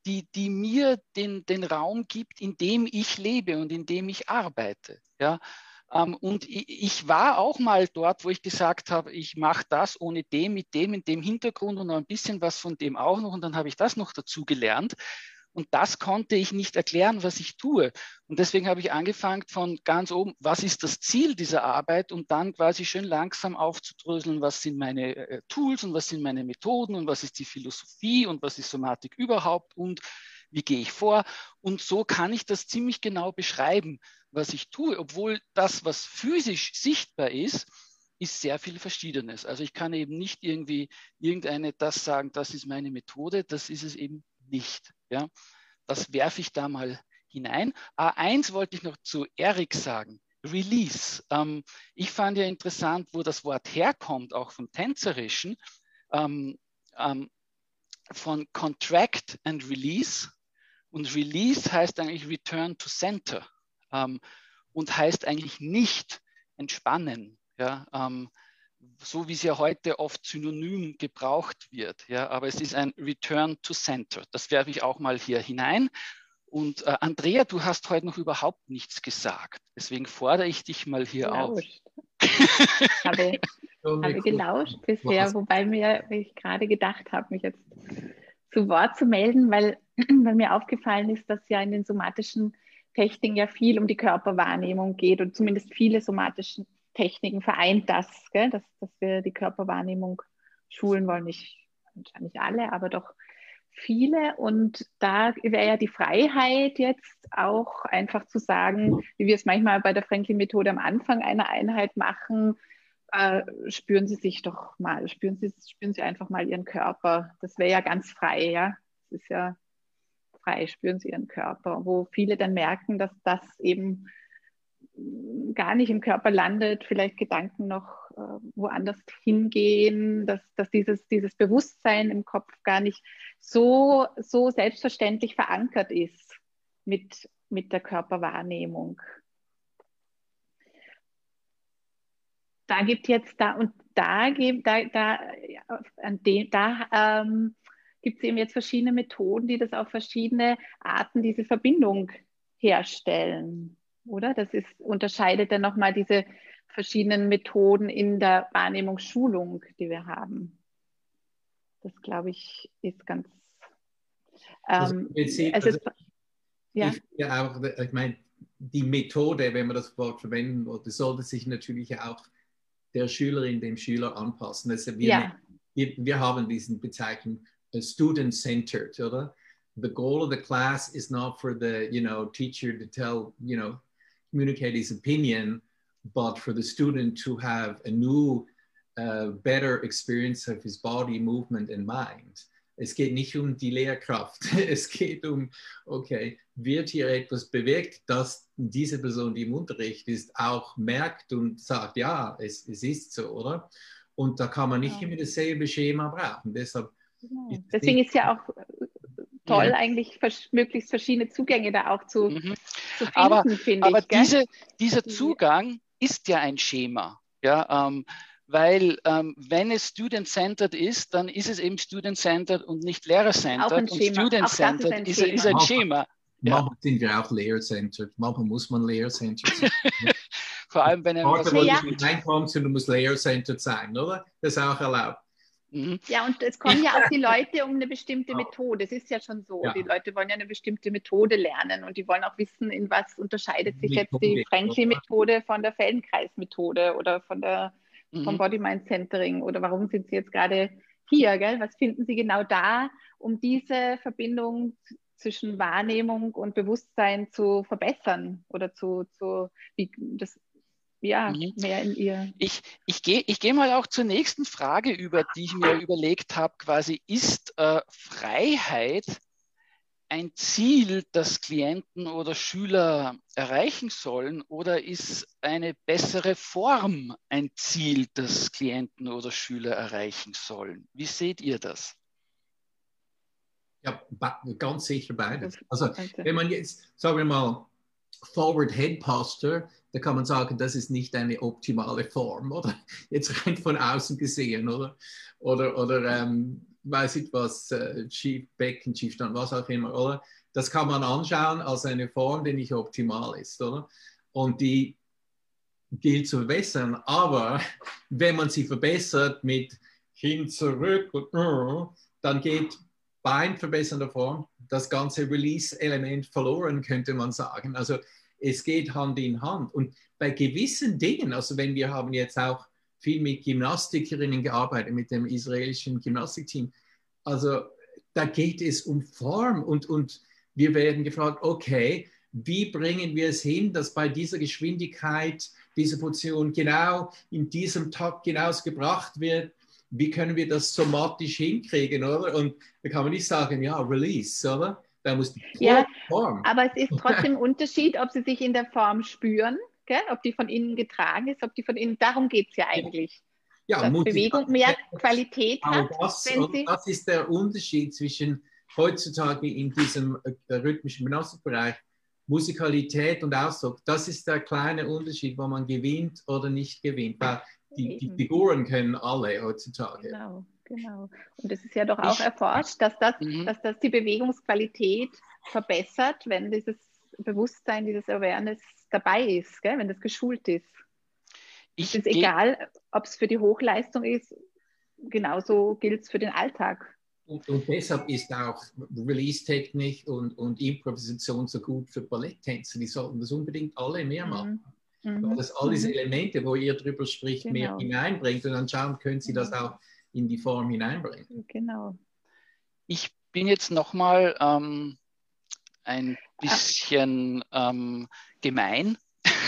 die, die mir den, den Raum gibt, in dem ich lebe und in dem ich arbeite. Ja? Ähm, und ich, ich war auch mal dort, wo ich gesagt habe, ich mache das ohne dem, mit dem, in dem Hintergrund und noch ein bisschen was von dem auch noch. Und dann habe ich das noch dazu gelernt. Und das konnte ich nicht erklären, was ich tue. Und deswegen habe ich angefangen von ganz oben, was ist das Ziel dieser Arbeit, und dann quasi schön langsam aufzudröseln, was sind meine äh, Tools und was sind meine Methoden und was ist die Philosophie und was ist Somatik überhaupt und wie gehe ich vor. Und so kann ich das ziemlich genau beschreiben, was ich tue, obwohl das, was physisch sichtbar ist, ist sehr viel Verschiedenes. Also ich kann eben nicht irgendwie irgendeine das sagen, das ist meine Methode, das ist es eben nicht. Ja, das werfe ich da mal hinein. Ah, eins wollte ich noch zu Erik sagen, Release. Ähm, ich fand ja interessant, wo das Wort herkommt, auch vom Tänzerischen, ähm, ähm, von Contract and Release. Und Release heißt eigentlich Return to Center ähm, und heißt eigentlich nicht entspannen. Ja, ähm, so wie es ja heute oft synonym gebraucht wird. Ja, aber es ist ein Return to Center. Das werfe ich auch mal hier hinein. Und äh, Andrea, du hast heute noch überhaupt nichts gesagt. Deswegen fordere ich dich mal hier Gelauscht. auf. habe, habe gelauscht bisher, wobei mir, wie ich gerade gedacht habe, mich jetzt zu Wort zu melden, weil, weil mir aufgefallen ist, dass ja in den somatischen Techniken ja viel um die Körperwahrnehmung geht und zumindest viele somatische Techniken vereint das, gell? Dass, dass wir die Körperwahrnehmung schulen wollen. Nicht, nicht alle, aber doch viele. Und da wäre ja die Freiheit jetzt auch einfach zu sagen, wie wir es manchmal bei der Franklin-Methode am Anfang einer Einheit machen, äh, spüren Sie sich doch mal, spüren Sie, spüren Sie einfach mal Ihren Körper. Das wäre ja ganz frei, ja. Das ist ja frei, spüren Sie Ihren Körper. Wo viele dann merken, dass das eben gar nicht im Körper landet, vielleicht Gedanken noch äh, woanders hingehen, dass, dass dieses, dieses Bewusstsein im Kopf gar nicht so, so selbstverständlich verankert ist mit, mit der Körperwahrnehmung. Da gibt jetzt da und da gibt da, da, an dem, da ähm, gibt es eben jetzt verschiedene Methoden, die das auf verschiedene Arten diese Verbindung herstellen. Oder? Das ist, unterscheidet dann nochmal diese verschiedenen Methoden in der Wahrnehmungsschulung, die wir haben. Das, glaube ich, ist ganz... Ähm, also, es also, ist, ja. Ich, ja auch, ich meine, die Methode, wenn man das Wort verwenden wollte, sollte sich natürlich auch der Schülerin, dem Schüler anpassen. Also wir, ja. wir, wir haben diesen Bezeichnung student-centered, oder? The goal of the class is not for the, you know, teacher to tell, you know, communicate his opinion, but for the student to have a new, uh, better experience of his body, movement and mind. Es geht nicht um die Lehrkraft. Es geht um, okay, wird hier etwas bewegt, dass diese Person, die im Unterricht ist, auch merkt und sagt, ja, es, es ist so, oder? Und da kann man nicht ja. immer dasselbe Schema brauchen. Deshalb genau. ist Deswegen ist ja auch toll, ja. eigentlich vers möglichst verschiedene Zugänge da auch zu, mhm. zu finden, aber, finde aber ich. Aber diese, dieser Zugang ist ja ein Schema. Ja, ähm, weil ähm, wenn es student-centered ist, dann ist es eben student-centered und nicht lehrer-centered. Und student-centered ist, ist ein Schema. Ja. Manchmal sind wir auch lehrer-centered. Manchmal muss man lehrer-centered sein. Vor allem, wenn einem was ja. reinkommt, und du musst lehrer-centered sein, oder? Das ist auch erlaubt. Mhm. Ja, und es kommen ja auch die Leute um eine bestimmte Methode. Es ist ja schon so. Ja. Die Leute wollen ja eine bestimmte Methode lernen und die wollen auch wissen, in was unterscheidet sich Methode, jetzt die Franklin-Methode von der Feldenkreis-Methode oder von der, mhm. vom Body-Mind-Centering oder warum sind sie jetzt gerade hier, gell? Was finden sie genau da, um diese Verbindung zwischen Wahrnehmung und Bewusstsein zu verbessern oder zu, zu wie das ja, mhm. mehr in ihr. Ich, ich gehe ich geh mal auch zur nächsten Frage über, die ich mir überlegt habe, quasi, ist äh, Freiheit ein Ziel, das Klienten oder Schüler erreichen sollen, oder ist eine bessere Form ein Ziel, das Klienten oder Schüler erreichen sollen? Wie seht ihr das? Ja, ganz sicher beides. Also wenn man jetzt, sagen wir mal, Forward Head Posture, da kann man sagen, das ist nicht eine optimale Form, oder? Jetzt rein von außen gesehen, oder? Oder, oder ähm, weiß ich was, äh, schief, Becken, Schiefstand, was auch immer, oder? Das kann man anschauen als eine Form, die nicht optimal ist, oder? Und die gilt zu verbessern, aber wenn man sie verbessert mit hin, zurück, und, uh, dann geht Bein verbessernder Form das ganze Release-Element verloren, könnte man sagen. Also es geht Hand in Hand. Und bei gewissen Dingen, also wenn wir haben jetzt auch viel mit Gymnastikerinnen gearbeitet, mit dem israelischen Gymnastikteam, also da geht es um Form und, und wir werden gefragt, okay, wie bringen wir es hin, dass bei dieser Geschwindigkeit diese Position genau in diesem Takt genauso gebracht wird? Wie können wir das somatisch hinkriegen, oder? Und da kann man nicht sagen, ja, Release, oder? Da muss die Ja, Form. aber es ist trotzdem ein Unterschied, ob sie sich in der Form spüren, gell? Ob die von innen getragen ist, ob die von innen, darum geht es ja eigentlich. Ja, dass Bewegung mehr Qualität hat. Das, wenn sie das ist der Unterschied zwischen heutzutage in diesem äh, rhythmischen Gymnastikbereich, Musikalität und Ausdruck. Das ist der kleine Unterschied, wo man gewinnt oder nicht gewinnt. Weil die, die Figuren können alle heutzutage. Genau, genau. Und es ist ja doch auch ich, erforscht, dass das, mhm. dass das die Bewegungsqualität verbessert, wenn dieses Bewusstsein, dieses Awareness dabei ist, gell? Wenn das geschult ist. Ich es ist egal, ob es für die Hochleistung ist, genauso gilt es für den Alltag. Und, und deshalb ist auch Release-Technik und, und Improvisation so gut für Balletttänzer. Die sollten das unbedingt alle mehr machen. Mhm. Weil das all diese Elemente, wo ihr drüber spricht, genau. mehr hineinbringt und dann schauen, können sie das auch in die Form hineinbringen. Genau. Ich bin jetzt nochmal ähm, ein bisschen ähm, gemein.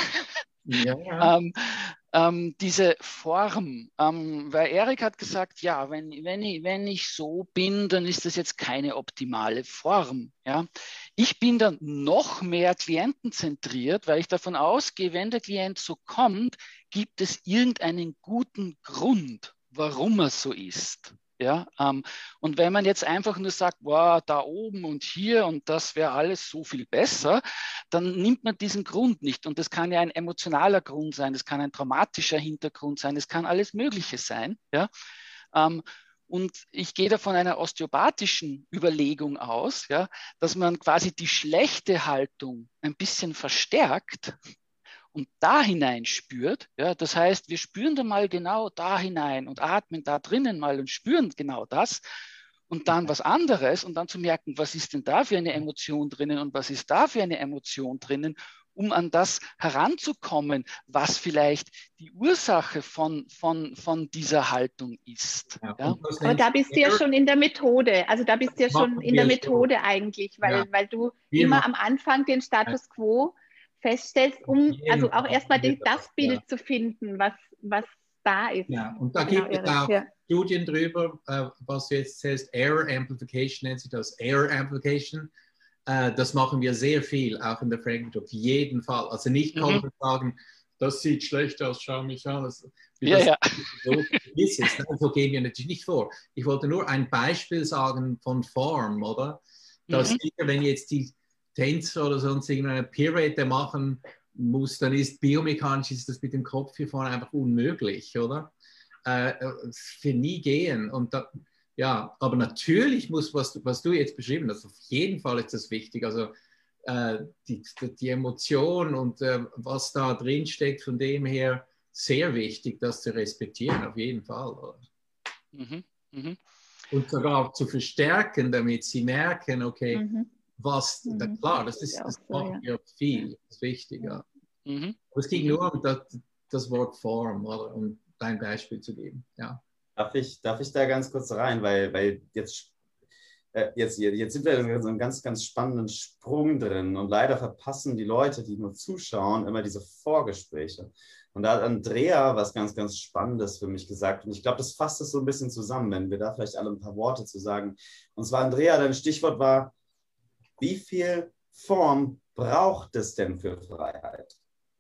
Ja, ja. ähm, ähm, diese Form, ähm, weil Erik hat gesagt, ja, wenn, wenn, ich, wenn ich so bin, dann ist das jetzt keine optimale Form. Ja? Ich bin dann noch mehr klientenzentriert, weil ich davon ausgehe, wenn der Klient so kommt, gibt es irgendeinen guten Grund, warum er so ist. Ja, ähm, und wenn man jetzt einfach nur sagt, wow, da oben und hier und das wäre alles so viel besser, dann nimmt man diesen Grund nicht. Und das kann ja ein emotionaler Grund sein, das kann ein traumatischer Hintergrund sein, das kann alles Mögliche sein. Ja? Ähm, und ich gehe da von einer osteopathischen Überlegung aus, ja, dass man quasi die schlechte Haltung ein bisschen verstärkt und da hinein spürt, ja, das heißt, wir spüren da mal genau da hinein und atmen da drinnen mal und spüren genau das und dann was anderes und dann zu merken, was ist denn da für eine Emotion drinnen und was ist da für eine Emotion drinnen, um an das heranzukommen, was vielleicht die Ursache von, von, von dieser Haltung ist. Ja, ja. Aber da bist du ja schon in der Methode, also da bist du ja schon in der Methode schon. eigentlich, weil, ja. weil du wir immer am Anfang den Status quo feststellst, um also auch erstmal das, das Bild ja. zu finden, was, was da ist. Ja, und da genau, gibt es auch ja. Studien drüber, äh, was du jetzt zählst, Error Amplification nennt sich das, Error Amplification. Äh, das machen wir sehr viel, auch in der Frankfurt, auf jeden Fall. Also nicht mhm. kommen und sagen, das sieht schlecht aus, schau mich an. Das, ja, das ja. So ist es. So gehen wir natürlich nicht vor. Ich wollte nur ein Beispiel sagen von Form, oder? Dass mhm. sicher, wenn jetzt die Tänzer oder sonst irgendeine Pirouette machen muss, dann ist biomechanisch ist das mit dem Kopf hier vorne einfach unmöglich, oder? Äh, für nie gehen. Und da, ja, aber natürlich muss, was du, was du jetzt beschrieben hast, auf jeden Fall ist das wichtig. Also äh, die, die Emotion und äh, was da drin steckt, von dem her sehr wichtig, das zu respektieren, auf jeden Fall. Oder? Mhm. Mhm. Und sogar zu verstärken, damit sie merken, okay, mhm. was, mhm. da, klar, das ist das so, macht ja viel, das ist wichtig. Ja. Mhm. Aber es ging nur um das, das Wort Form, oder, um ein Beispiel zu geben. Ja. Darf ich, darf ich da ganz kurz rein, weil, weil jetzt, äh, jetzt, jetzt sind wir in so einem ganz, ganz spannenden Sprung drin und leider verpassen die Leute, die nur zuschauen, immer diese Vorgespräche. Und da hat Andrea was ganz, ganz Spannendes für mich gesagt und ich glaube, das fasst es so ein bisschen zusammen, wenn wir da vielleicht alle ein paar Worte zu sagen. Und zwar, Andrea, dein Stichwort war, wie viel Form braucht es denn für Freiheit?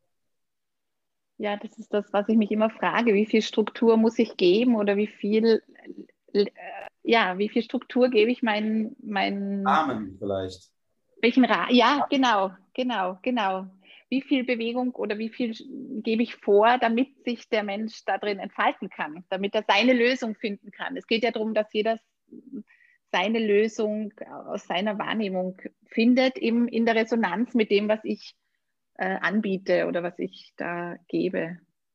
Ja, das ist das, was ich mich immer frage. Wie viel Struktur muss ich geben oder wie viel, äh, ja, wie viel Struktur gebe ich meinen, meinen Rahmen vielleicht? Welchen Rahmen? Ja, genau, genau, genau. Wie viel Bewegung oder wie viel gebe ich vor, damit sich der Mensch da drin entfalten kann, damit er seine Lösung finden kann. Es geht ja darum, dass jeder seine Lösung aus seiner Wahrnehmung findet, eben in der Resonanz mit dem, was ich äh, anbiete oder was ich da gebe.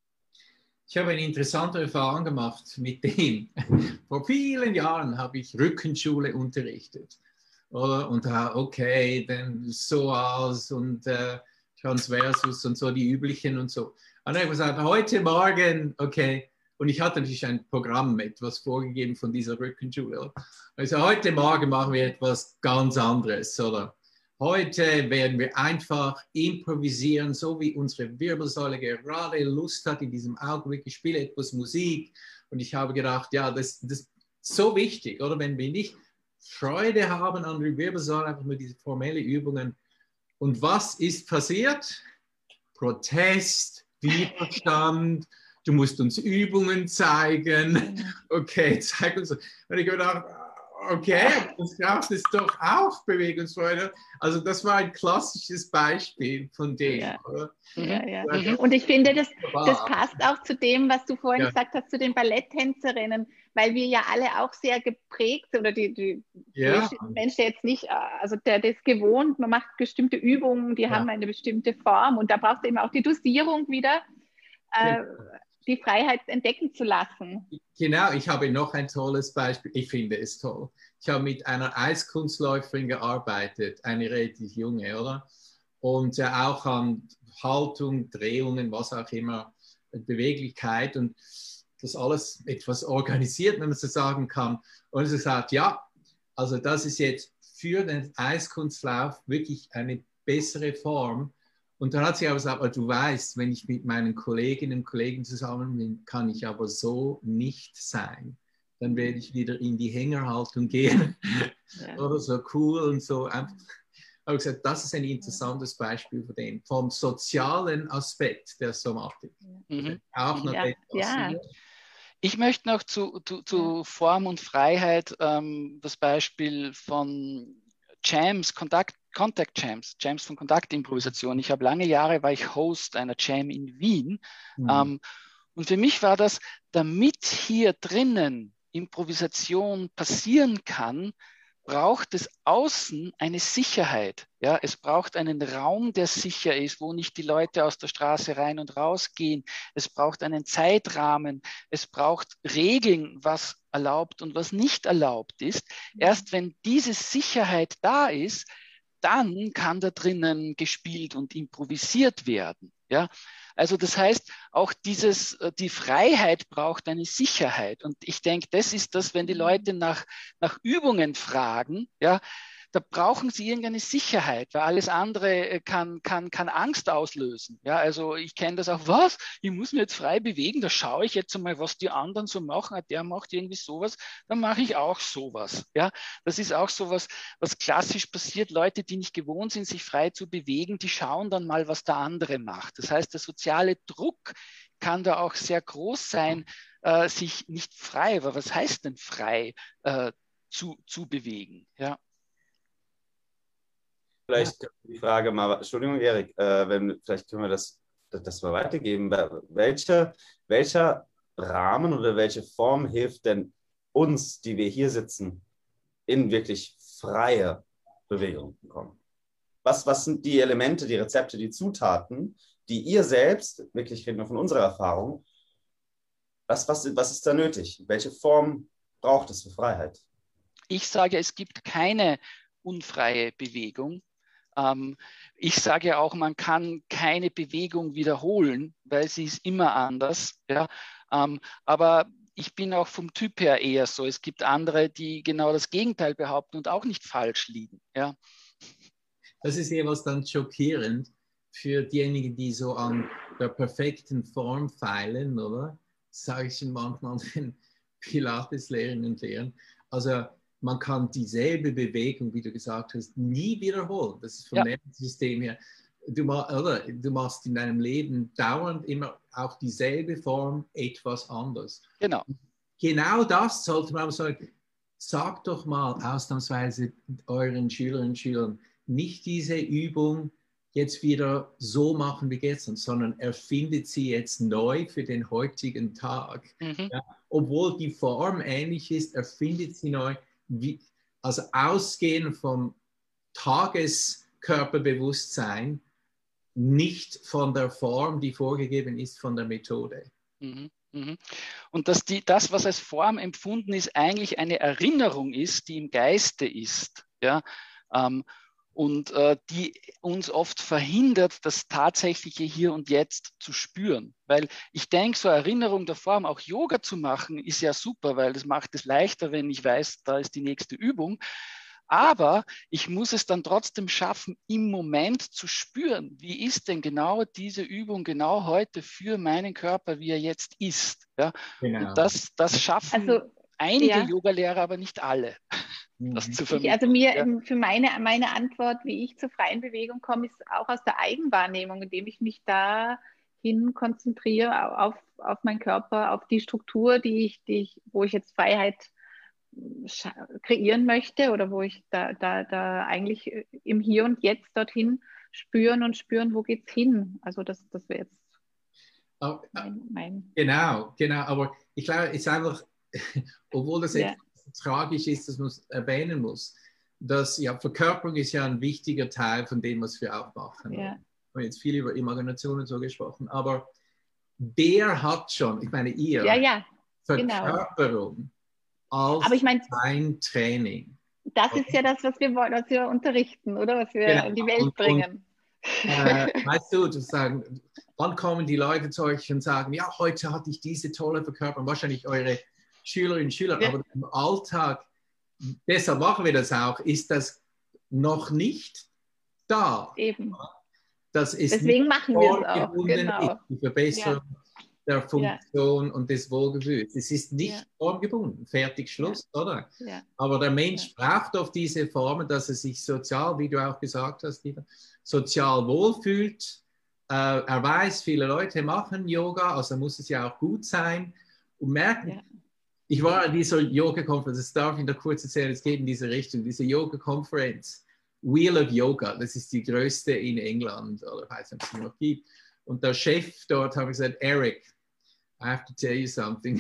Ich habe eine interessante Erfahrung gemacht mit dem. Vor vielen Jahren habe ich Rückenschule unterrichtet. Oder? Und da, okay, dann Psoas und äh, Transversus und so, die üblichen und so. Und dann habe ich gesagt, heute Morgen, okay, und ich hatte natürlich ein Programm, etwas vorgegeben von dieser Rückenschule. Also heute Morgen machen wir etwas ganz anderes, oder? Heute werden wir einfach improvisieren, so wie unsere Wirbelsäule gerade Lust hat in diesem Augenblick. Ich spiele etwas Musik und ich habe gedacht, ja, das, das ist so wichtig, oder? Wenn wir nicht Freude haben an der Wirbelsäule, einfach nur diese formellen Übungen. Und was ist passiert? Protest, Widerstand. Du musst uns Übungen zeigen. Okay, zeig uns. Und ich habe gedacht, okay, das braucht es doch auch, Bewegungsfreude. Also das war ein klassisches Beispiel von dem. Ja. Oder? Ja, ja. Und ich finde, das, das passt auch zu dem, was du vorhin ja. gesagt hast, zu den Balletttänzerinnen, weil wir ja alle auch sehr geprägt, oder die, die ja. Mensch, der jetzt nicht, also der, der ist gewohnt, man macht bestimmte Übungen, die ja. haben eine bestimmte Form und da braucht es eben auch die Dosierung wieder, äh, die Freiheit entdecken zu lassen. Genau, ich habe noch ein tolles Beispiel. Ich finde es toll. Ich habe mit einer Eiskunstläuferin gearbeitet, eine relativ junge, oder? Und äh, auch an Haltung, Drehungen, was auch immer, Beweglichkeit und das alles etwas organisiert, wenn man so sagen kann. Und sie sagt, ja, also das ist jetzt für den Eiskunstlauf wirklich eine bessere Form. Und dann hat sie aber gesagt, aber du weißt, wenn ich mit meinen Kolleginnen und Kollegen zusammen bin, kann ich aber so nicht sein. Dann werde ich wieder in die Hängerhaltung gehen. Ja. Oder so cool und so. Ich habe gesagt, das ist ein interessantes Beispiel von dem, vom sozialen Aspekt der Somatik. Mhm. Auch noch ja. etwas. Ja. Ich möchte noch zu, zu, zu Form und Freiheit ähm, das Beispiel von Jams, Kontakt, Contact Jams, Jams von Kontaktimprovisation. Ich habe lange Jahre, war ich Host einer Jam in Wien. Mhm. Ähm, und für mich war das, damit hier drinnen Improvisation passieren kann, braucht es außen eine Sicherheit. Ja, es braucht einen Raum, der sicher ist, wo nicht die Leute aus der Straße rein und raus gehen. Es braucht einen Zeitrahmen. Es braucht Regeln, was erlaubt und was nicht erlaubt ist. Erst wenn diese Sicherheit da ist, dann kann da drinnen gespielt und improvisiert werden. Ja, also das heißt, auch dieses, die Freiheit braucht eine Sicherheit. Und ich denke, das ist das, wenn die Leute nach, nach Übungen fragen, ja, da brauchen sie irgendeine Sicherheit, weil alles andere kann, kann, kann Angst auslösen. Ja, also ich kenne das auch, was? Ich muss mich jetzt frei bewegen, da schaue ich jetzt mal, was die anderen so machen. Der macht irgendwie sowas, dann mache ich auch sowas. Ja, das ist auch sowas, was klassisch passiert. Leute, die nicht gewohnt sind, sich frei zu bewegen, die schauen dann mal, was der andere macht. Das heißt, der soziale Druck kann da auch sehr groß sein, äh, sich nicht frei, aber was heißt denn frei äh, zu, zu bewegen? Ja. Vielleicht die Frage mal, Entschuldigung, Erik, äh, wenn, vielleicht können wir das, das mal weitergeben. Welche, welcher Rahmen oder welche Form hilft denn uns, die wir hier sitzen, in wirklich freie Bewegung zu kommen? Was, was sind die Elemente, die Rezepte, die Zutaten, die ihr selbst, wirklich reden wir von unserer Erfahrung, was, was, was ist da nötig? Welche Form braucht es für Freiheit? Ich sage, es gibt keine unfreie Bewegung. Ähm, ich sage auch, man kann keine Bewegung wiederholen, weil sie ist immer anders. Ja? Ähm, aber ich bin auch vom Typ her eher so. Es gibt andere, die genau das Gegenteil behaupten und auch nicht falsch liegen. Ja? Das ist jeweils dann schockierend für diejenigen, die so an der perfekten Form feilen, oder? Das sage ich manchmal den Pilates-Lehrerinnen und Lehrern. Also man kann dieselbe Bewegung, wie du gesagt hast, nie wiederholen. Das ist vom ja. Nervensystem her. Du, oder, du machst in deinem Leben dauernd immer auch dieselbe Form etwas anders. Genau. Genau das sollte man sagen. Sagt doch mal ausnahmsweise euren Schülerinnen und Schülern, nicht diese Übung, jetzt wieder so machen wie gestern, sondern erfindet sie jetzt neu für den heutigen Tag. Mhm. Ja, obwohl die Form ähnlich ist, erfindet sie neu, wie, also ausgehend vom Tageskörperbewusstsein, nicht von der Form, die vorgegeben ist von der Methode. Mhm. Mhm. Und dass die, das, was als Form empfunden ist, eigentlich eine Erinnerung ist, die im Geiste ist. Ja? Ähm, und äh, die uns oft verhindert, das tatsächliche Hier und Jetzt zu spüren. Weil ich denke, so Erinnerung der Form, auch Yoga zu machen, ist ja super, weil das macht es leichter, wenn ich weiß, da ist die nächste Übung. Aber ich muss es dann trotzdem schaffen, im Moment zu spüren, wie ist denn genau diese Übung genau heute für meinen Körper, wie er jetzt ist. Ja? Genau. Und das, das schaffen Also, einige ja. Yogalehrer, aber nicht alle. Das zu vermitteln. Ich, also mir, ja. für meine, meine Antwort, wie ich zur freien Bewegung komme, ist auch aus der Eigenwahrnehmung, indem ich mich dahin konzentriere auf, auf meinen Körper, auf die Struktur, die ich, die ich, wo ich jetzt Freiheit kreieren möchte oder wo ich da, da, da eigentlich im Hier und Jetzt dorthin spüren und spüren, wo geht's hin. Also das, das wäre jetzt oh, mein, mein... Genau, genau, aber ich glaube, es ist einfach, obwohl das Ja. etwas tragisch ist, dass man es erwähnen muss, dass ja, Verkörperung ist ja ein wichtiger Teil von dem, was wir auch machen. Ja. Wir haben jetzt viel über Imagination und so gesprochen, aber wer hat schon, ich meine ihr, Ja, ja, genau. Verkörperung als Aber ich meine, ein Training. das ist ja das, was wir wollen, was wir unterrichten, oder was wir Genau. in die Welt und, bringen. Und, äh, weißt du, du sagen, wann kommen die Leute zu euch und sagen, ja, heute hatte ich diese tolle Verkörperung, wahrscheinlich eure Schülerinnen und Schüler, Ja. aber im Alltag, deshalb machen wir das auch, ist das noch nicht da. Eben. Das ist Deswegen nicht machen wir es auch. vorgebunden, Genau. ist die Verbesserung der Funktion und des Wohlgefühls. Es ist nicht Ja. formgebunden, fertig, Schluss, oder? Ja. Aber der Mensch Ja. braucht auf diese Formen, dass er sich sozial, wie du auch gesagt hast, Dieter, sozial wohlfühlt. Äh, er weiß, viele Leute machen Yoga, also muss es ja auch gut sein und merken, Ja. ich war an dieser Yoga-Konferenz, das darf ich noch kurz erzählen, es geht in diese Richtung, diese Yoga-Konferenz, Wheel of Yoga, das ist die größte in England, oder ich weiß nicht, ob es sie noch gibt. Und der Chef dort hat gesagt, Eric, I have to tell you something.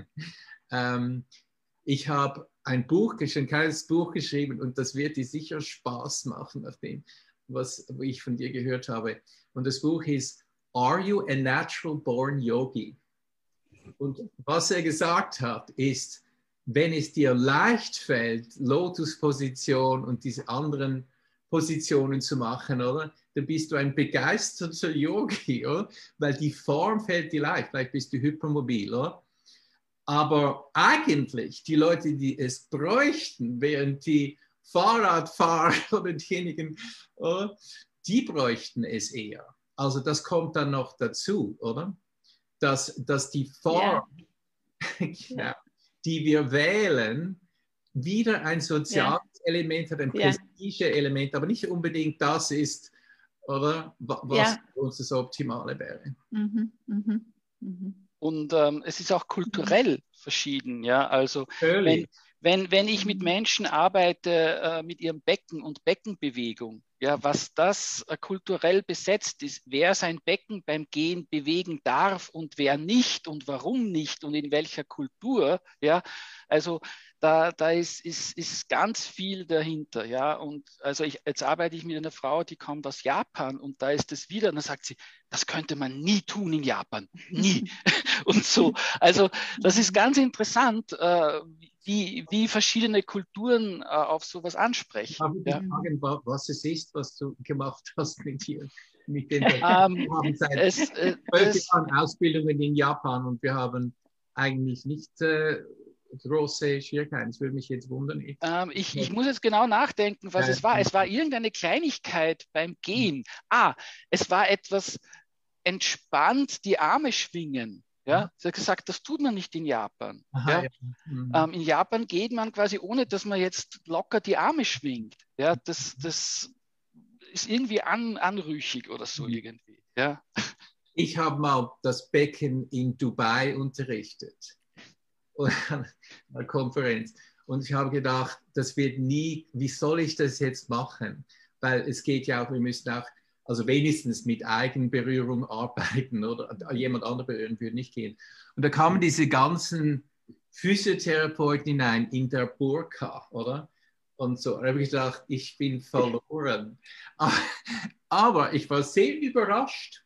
um, ich habe ein Buch, ein kleines Buch geschrieben und das wird dir sicher Spaß machen, nach dem, was ich von dir gehört habe. Und das Buch ist Are You a Natural Born Yogi? Und was er gesagt hat, ist, wenn es dir leicht fällt, Lotus-Position und diese anderen Positionen zu machen, oder? Dann bist du ein begeisterter Yogi, oder? Weil die Form fällt dir leicht, vielleicht bist du hypermobil, oder? Aber eigentlich, die Leute, die es bräuchten, während die Fahrradfahrer oder diejenigen, oder? Die bräuchten es eher. Also das kommt dann noch dazu, oder? Dass, dass die Form, ja. Genau, die wir wählen, wieder ein soziales ja. Element hat, ein ja. Prestige-Element, aber nicht unbedingt das ist, oder, was ja. für uns das Optimale wäre. Mhm. Mhm. Mhm. Und ähm, es ist auch kulturell verschieden, ja, also wenn, wenn, wenn ich mit Menschen arbeite, äh, mit ihrem Becken und Beckenbewegung, ja, was das äh, kulturell besetzt ist, wer sein Becken beim Gehen bewegen darf und wer nicht und warum nicht und in welcher Kultur, ja, also da, da ist, ist, ist ganz viel dahinter, ja, und also ich, jetzt arbeite ich mit einer Frau, die kommt aus Japan und da ist es wieder, und dann sagt sie, das könnte man nie tun in Japan, nie und so, also das ist ganz interessant, äh, wie, wie verschiedene Kulturen äh, auf sowas ansprechen. Darf ich ja. fragen, was es ist, was du gemacht hast mit dir? Mit den ähm, wir haben seit es, äh, zwölf es, Jahren Ausbildungen in Japan und wir haben eigentlich nicht äh, große Schwierigkeiten. Das würde mich jetzt wundern. Ähm, ich, ich muss jetzt genau nachdenken, was äh, es war. Es war irgendeine Kleinigkeit beim Gehen. Ah, es war etwas entspannt, die Arme schwingen. Ja, sie hat gesagt, das tut man nicht in Japan. Aha, ja? Ja. Mhm. Ähm, in Japan geht man quasi ohne, dass man jetzt locker die Arme schwingt. Ja, das, das ist irgendwie an, anrüchig oder so mhm. irgendwie. Ja. Ich habe mal das Becken in Dubai unterrichtet, an einer Konferenz. Und ich habe gedacht, das wird nie, wie soll ich das jetzt machen? Weil es geht ja auch, wir müssen auch Also wenigstens mit Eigenberührung arbeiten oder jemand anderen berühren würde nicht gehen. Und da kamen diese ganzen Physiotherapeuten hinein in der Burka, oder? Und so, da habe ich gedacht, ich bin verloren. Aber ich war sehr überrascht.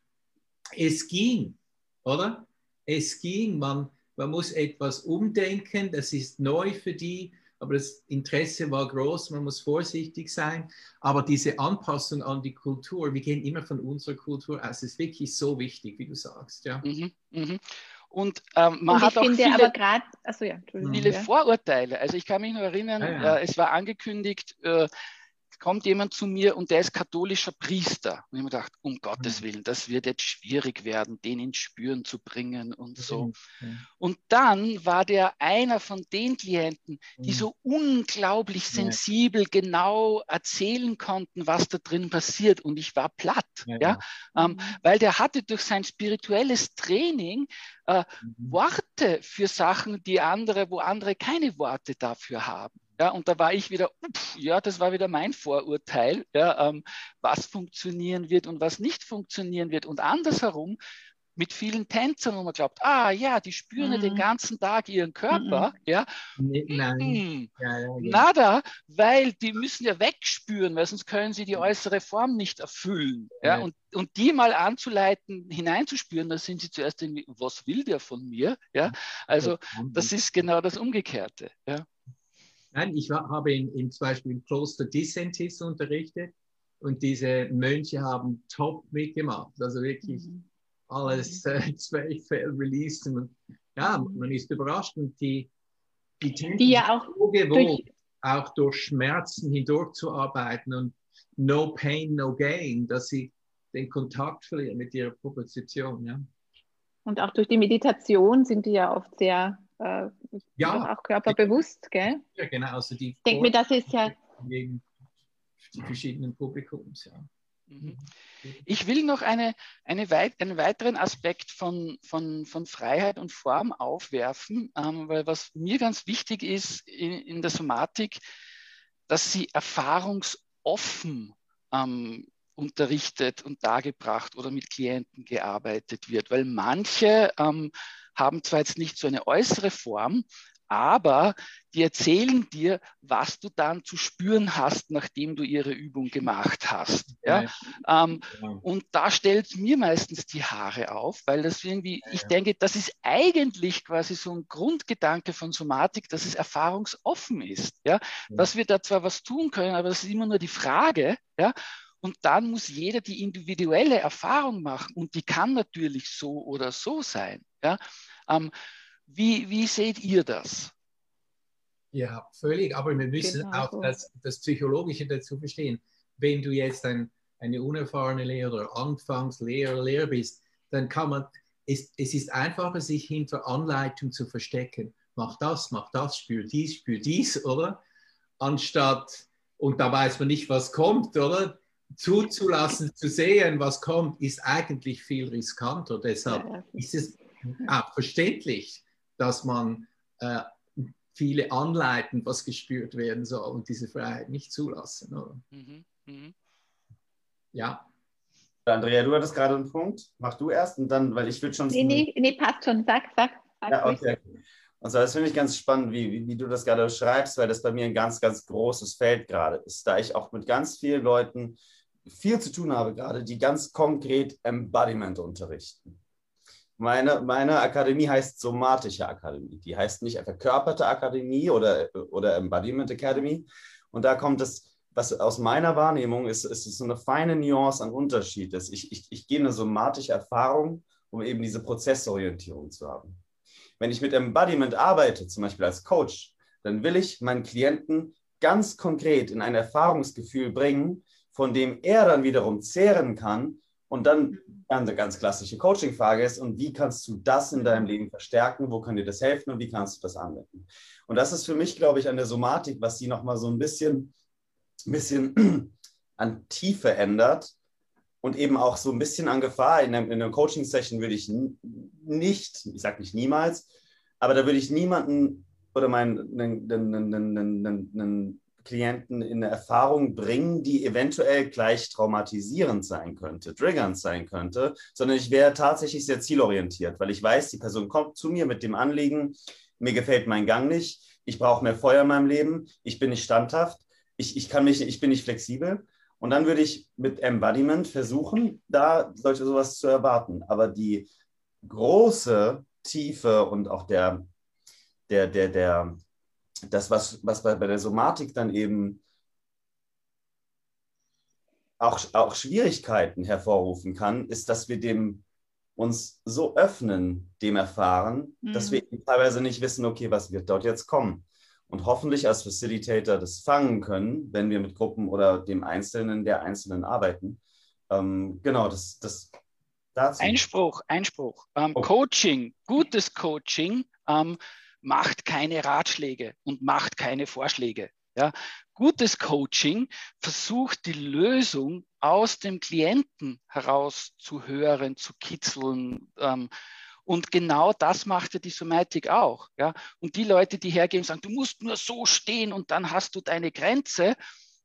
Es ging, oder? Es ging, man, man muss etwas umdenken, das ist neu für die, aber das Interesse war groß, man muss vorsichtig sein. Aber diese Anpassung an die Kultur, wir gehen immer von unserer Kultur aus, ist wirklich so wichtig, wie du sagst. Ja. Mhm, mhm. Und ähm, man Und hat ich auch finde viele, aber gerade, also ja, viele ja. Vorurteile. Also ich kann mich nur erinnern, Ja, ja. äh, es war angekündigt, äh, kommt jemand zu mir und der ist katholischer Priester. Und ich habe mir gedacht, um Gottes Willen, das wird jetzt schwierig werden, den ins Spüren zu bringen und so. Und dann war der einer von den Klienten, die so unglaublich sensibel genau erzählen konnten, was da drin passiert. Und ich war platt, ja, ja. Ähm, weil der hatte durch sein spirituelles Training äh, Worte für Sachen, die andere, wo andere keine Worte dafür haben. Ja, und da war ich wieder, upf, ja, das war wieder mein Vorurteil, ja, ähm, was funktionieren wird und was nicht funktionieren wird. Und andersherum mit vielen Tänzern, wo man glaubt, ah ja, die spüren ja Mhm. den ganzen Tag ihren Körper. Mhm. Ja. Nee, nein. Mhm. Ja, ja, ja. Nada, weil die müssen ja wegspüren, weil sonst können sie die äußere Form nicht erfüllen. Ja. Ja. Und, und die mal anzuleiten, hineinzuspüren, da sind sie zuerst irgendwie, was will der von mir? Ja. Also das ist genau das Umgekehrte. Ja. Nein, ich war, habe in, in zum Beispiel im Kloster Dissentis unterrichtet und diese Mönche haben top mitgemacht. Also wirklich Mhm. alles äh, Zwerchfell released. Und, ja, Mhm. man ist überrascht und die, die Tänzer Die ja auch sind so gewohnt, durch, auch durch Schmerzen hindurchzuarbeiten und no pain, no gain, dass sie den Kontakt verlieren mit ihrer Proposition. Ja, und auch durch die Meditation sind die ja oft sehr äh, ja, auch körperbewusst, gell? ja genau. Also die Ich denke mir, das ist ja gegen die verschiedenen Publikums. Ja. Mhm. Ich will noch eine, eine weit, einen weiteren Aspekt von, von, von Freiheit und Form aufwerfen, ähm, weil was mir ganz wichtig ist in, in der Somatik, dass sie erfahrungsoffen ähm, unterrichtet und dargebracht oder mit Klienten gearbeitet wird, weil manche ähm, haben zwar jetzt nicht so eine äußere Form, aber die erzählen dir, was du dann zu spüren hast, nachdem du ihre Übung gemacht hast. Ja? Ja. Ähm, ja. Und da stellt mir meistens die Haare auf, weil das irgendwie, ja, ich ja. denke, das ist eigentlich quasi so ein Grundgedanke von Somatik, dass es erfahrungsoffen ist. Ja? Ja. Dass wir da zwar was tun können, aber das ist immer nur die Frage. Ja? Und dann muss jeder die individuelle Erfahrung machen und die kann natürlich so oder so sein. Ja? Ähm, Wie, wie seht ihr das? Ja, völlig. Aber wir müssen genau auch so. das, das Psychologische dazu verstehen. Wenn du jetzt ein, eine unerfahrene Lehrer oder Anfangslehrer, Lehrer bist, dann kann man, es, es ist einfacher, sich hinter Anleitung zu verstecken. Mach das, mach das, spür dies, spür dies, oder? Anstatt, und da weiß man nicht, was kommt, oder? Zuzulassen, zu sehen, was kommt, ist eigentlich viel riskanter. Deshalb ja, ist es auch verständlich, dass man äh, viele anleiten, was gespürt werden soll und diese Freiheit nicht zulassen. Oder? Mhm, mh. Ja. Andrea, du hattest gerade einen Punkt. Mach du erst und dann, weil ich würde schon... Nee, nee, nee, passt schon. Sag, sag. sag ja, okay. Also das finde ich ganz spannend, wie, wie, wie du das gerade schreibst, weil das bei mir ein ganz, ganz großes Feld gerade ist, da ich auch mit ganz vielen Leuten viel zu tun habe gerade, die ganz konkret Embodiment unterrichten. Meine, meine Akademie heißt Somatische Akademie. Die heißt nicht Verkörperte Akademie oder, oder Embodiment Academy. Und da kommt es, was aus meiner Wahrnehmung ist, ist es so eine feine Nuance an Unterschied. Ich, ich, ich gehe eine somatische Erfahrung, um eben diese Prozessorientierung zu haben. Wenn ich mit Embodiment arbeite, zum Beispiel als Coach, dann will ich meinen Klienten ganz konkret in ein Erfahrungsgefühl bringen, von dem er dann wiederum zehren kann. Und dann eine ganz klassische Coaching-Frage ist, und wie kannst du das in deinem Leben verstärken? Wo kann dir das helfen und wie kannst du das anwenden? Und das ist für mich, glaube ich, an der Somatik, was sie nochmal so ein bisschen, ein bisschen an Tiefe ändert und eben auch so ein bisschen an Gefahr. In einer, in einer Coaching-Session würde ich nicht, ich sage nicht niemals, aber da würde ich niemanden oder meinen einen, einen, einen, einen Klienten in eine Erfahrung bringen, die eventuell gleich traumatisierend sein könnte, triggernd sein könnte, sondern ich wäre tatsächlich sehr zielorientiert, weil ich weiß, die Person kommt zu mir mit dem Anliegen, mir gefällt mein Gang nicht, ich brauche mehr Feuer in meinem Leben, ich bin nicht standhaft, ich, ich, kann mich, ich bin nicht flexibel. Und dann würde ich mit Embodiment versuchen, da solche sowas zu erwarten. Aber die große Tiefe und auch der, der, der, der, das, was, was bei, bei der Somatik dann eben auch, auch Schwierigkeiten hervorrufen kann, ist, dass wir dem uns so öffnen, dem Erfahren, mhm. dass wir teilweise nicht wissen, okay, was wird dort jetzt kommen. Und hoffentlich als Facilitator das fangen können, wenn wir mit Gruppen oder dem Einzelnen, der Einzelnen arbeiten. Ähm, genau, das, das dazu. Einspruch, Einspruch. Ähm, oh. Coaching, gutes Coaching ähm, macht keine Ratschläge und macht keine Vorschläge. Ja? Gutes Coaching versucht die Lösung aus dem Klienten heraus zu hören, zu kitzeln. Ähm, und genau das macht ja die Somatik auch. Ja? Und die Leute, die hergehen und sagen, du musst nur so stehen und dann hast du deine Grenze,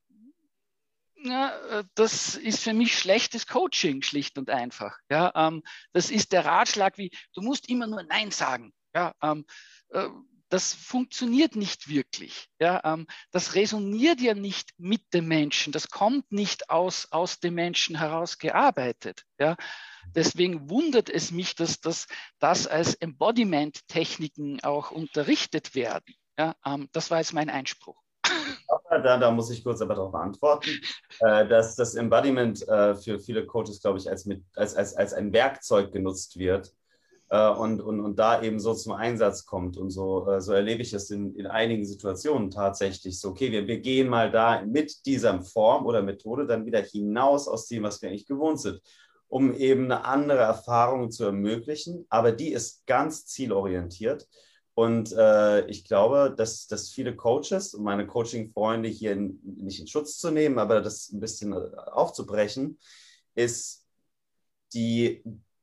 ja, das ist für mich schlechtes Coaching, schlicht und einfach. Ja? Ähm, das ist der Ratschlag wie, du musst immer nur Nein sagen. Ja? Ähm, äh, Das funktioniert nicht wirklich. Ja, ähm, das resoniert ja nicht mit dem Menschen. Das kommt nicht aus, aus dem Menschen heraus gearbeitet. Ja. Deswegen wundert es mich, dass das dass als Embodiment-Techniken auch unterrichtet werden. Ja, ähm, das war jetzt mein Einspruch. Da, da muss ich kurz aber darauf antworten, äh, dass das Embodiment äh, für viele Coaches, glaube ich, als, mit, als, als, als ein Werkzeug genutzt wird. Und, und, und da eben so zum Einsatz kommt. Und so, so erlebe ich es in, in einigen Situationen tatsächlich so, okay, wir, wir gehen mal da mit dieser Form oder Methode dann wieder hinaus aus dem, was wir eigentlich gewohnt sind, um eben eine andere Erfahrung zu ermöglichen, aber die ist ganz zielorientiert. Und äh, ich glaube, dass, dass viele Coaches, und meine Coaching-Freunde hier in, nicht in Schutz zu nehmen, aber das ein bisschen aufzubrechen, ist die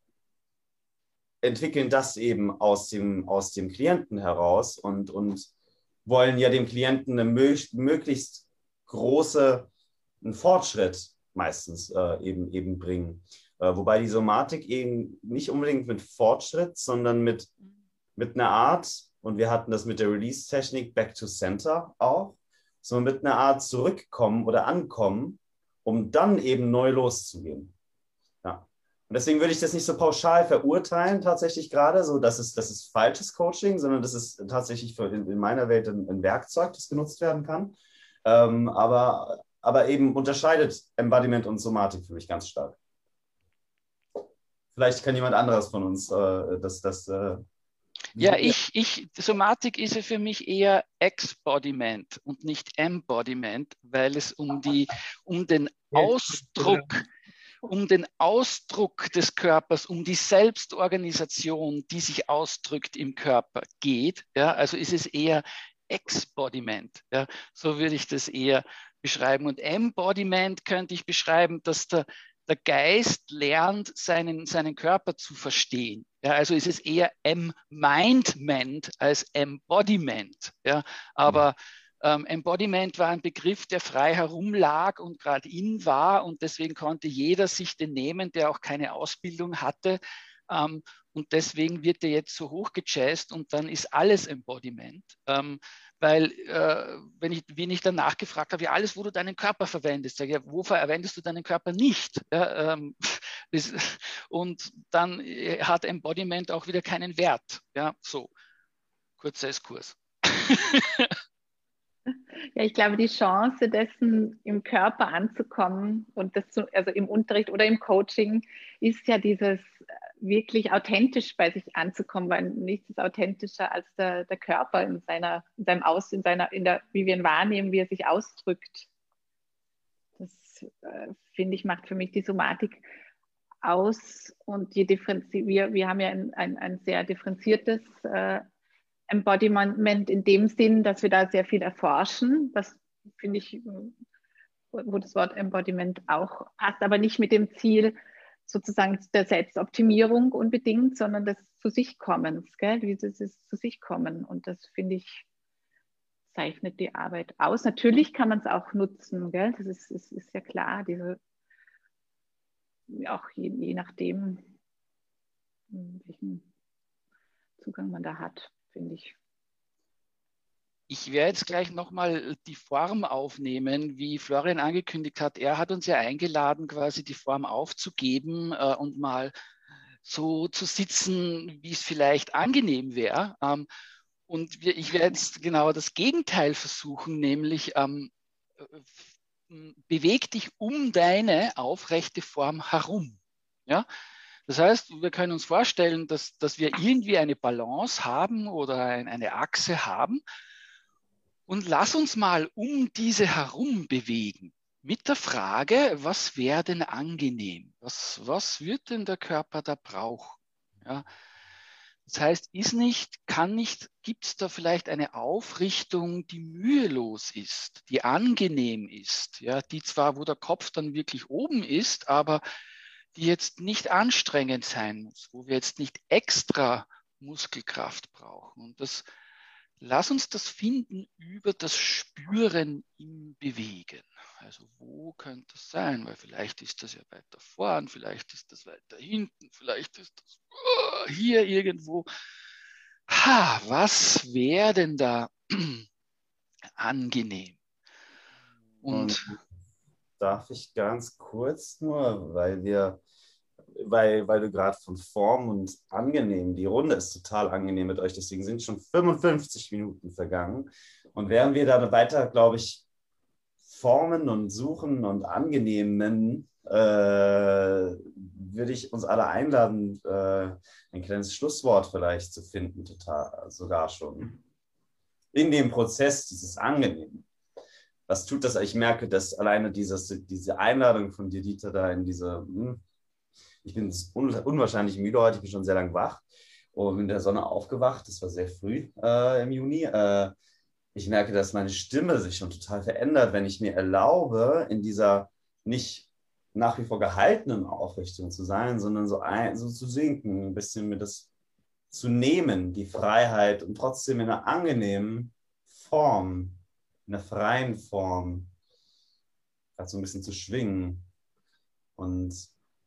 entwickeln das eben aus dem, aus dem Klienten heraus und, und wollen ja dem Klienten eine möglichst große einen Fortschritt meistens äh, eben, eben bringen. Äh, wobei die Somatik eben nicht unbedingt mit Fortschritt, sondern mit, mit einer Art, und wir hatten das mit der Release-Technik Back to Center auch, sondern mit einer Art zurückkommen oder ankommen, um dann eben neu loszugehen. Ja. Und deswegen würde ich das nicht so pauschal verurteilen, tatsächlich gerade, so dass es, das ist falsches Coaching, sondern das ist tatsächlich für in, in meiner Welt ein, ein Werkzeug, das genutzt werden kann. Ähm, aber, aber eben unterscheidet Embodiment und Somatik für mich ganz stark. Vielleicht kann jemand anderes von uns äh, das. das äh, ja, ich, ich, Somatik ist ja für mich eher Exbodiment und nicht Embodiment, weil es um, die, um den Ausdruck um den Ausdruck des Körpers, um die Selbstorganisation, die sich ausdrückt im Körper geht. Ja, also ist es eher Exbodiment. Ja, so würde ich das eher beschreiben. Und Embodiment könnte ich beschreiben, dass der, der Geist lernt, seinen, seinen Körper zu verstehen. Ja, also ist es eher Emmindment als Embodiment. Ja, aber Ähm, Embodiment war ein Begriff, der frei herumlag und gerade in war und deswegen konnte jeder sich den nehmen, der auch keine Ausbildung hatte. Ähm, und deswegen wird er jetzt so hochgejazzt und dann ist alles Embodiment. Ähm, weil, äh, wenn, ich, wenn ich dann nachgefragt habe, ja, alles, wo du deinen Körper verwendest, sage ich, ja, wo verwendest du deinen Körper nicht? Ja, ähm, das, und dann hat Embodiment auch wieder keinen Wert. Ja, so, kurzer Exkurs. Ja, ich glaube, die Chance dessen, im Körper anzukommen und das zu, also im Unterricht oder im Coaching, ist ja dieses wirklich authentisch bei sich anzukommen, weil nichts ist authentischer als der, der Körper in seiner, in seinem Aus, in seiner, in der, wie wir ihn wahrnehmen, wie er sich ausdrückt. Das äh, finde ich, macht für mich die Somatik aus und je differenziert, wir, wir haben ja ein, ein, ein sehr differenziertes äh, Embodiment in dem Sinn, dass wir da sehr viel erforschen. Das finde ich, wo das Wort Embodiment auch passt, aber nicht mit dem Ziel sozusagen der Selbstoptimierung unbedingt, sondern des Zu sich Kommens, gell? Dieses Zu sich Kommen. Und das finde ich zeichnet die Arbeit aus. Natürlich kann man es auch nutzen, gell? Das ist, ist, ist ja klar, diese, auch je, je nachdem, welchen Zugang man da hat, finde ich. Ich werde jetzt gleich nochmal die Form aufnehmen, wie Florian angekündigt hat. Er hat uns ja eingeladen, quasi die Form aufzugeben äh, und mal so zu sitzen, wie es vielleicht angenehm wäre. Ähm, und wir, ich werde jetzt genau das Gegenteil versuchen, nämlich ähm, beweg dich um deine aufrechte Form herum. Ja? Das heißt, wir können uns vorstellen, dass, dass wir irgendwie eine Balance haben oder ein, eine Achse haben. Und lass uns mal um diese herum bewegen mit der Frage, was wäre denn angenehm? Was, was wird denn der Körper da brauchen? Ja? Das heißt, ist nicht, kann nicht, gibt es da vielleicht eine Aufrichtung, die mühelos ist, die angenehm ist, ja? Die zwar, wo der Kopf dann wirklich oben ist, aber die jetzt nicht anstrengend sein muss, wo wir jetzt nicht extra Muskelkraft brauchen. Und das Lass uns das finden über das Spüren im Bewegen. Also wo könnte das sein? Weil vielleicht ist das ja weiter vorn, vielleicht ist das weiter hinten, vielleicht ist das uh, hier irgendwo. Ha, was wäre denn da angenehm? Und, Und darf ich ganz kurz nur, weil wir Weil, weil du gerade von Form und angenehm, die Runde ist total angenehm mit euch, deswegen sind schon fünfundfünfzig Minuten vergangen. Und während wir da weiter, glaube ich, formen und suchen und angenehmen, äh, würde ich uns alle einladen, äh, ein kleines Schlusswort vielleicht zu finden, total, sogar schon. In dem Prozess dieses Angenehmen. Was tut das? Ich merke, dass alleine dieses, diese Einladung von dir, Dieter, da in diese... Mh, Ich bin un unwahrscheinlich müde heute, ich bin schon sehr lang wach und in der Sonne aufgewacht. Das war sehr früh äh, im Juni. Äh, ich merke, dass meine Stimme sich schon total verändert, wenn ich mir erlaube, in dieser nicht nach wie vor gehaltenen Aufrichtung zu sein, sondern so, ein, so zu sinken, ein bisschen mir das zu nehmen, die Freiheit und trotzdem in einer angenehmen Form, in einer freien Form, halt so ein bisschen zu schwingen. Und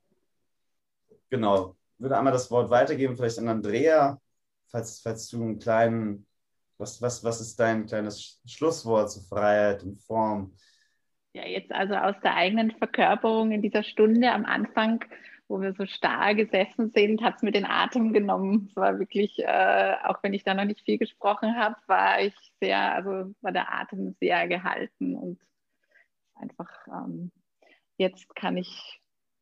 genau, würde einmal das Wort weitergeben, vielleicht an Andrea, falls, falls du einen kleinen, was, was, was ist dein kleines Schlusswort zu Freiheit und Form? Ja, jetzt also aus der eigenen Verkörperung in dieser Stunde am Anfang, wo wir so starr gesessen sind, hat es mir den Atem genommen. Es war wirklich, äh, auch wenn ich da noch nicht viel gesprochen habe, war ich sehr, also war der Atem sehr gehalten und einfach ähm, jetzt kann ich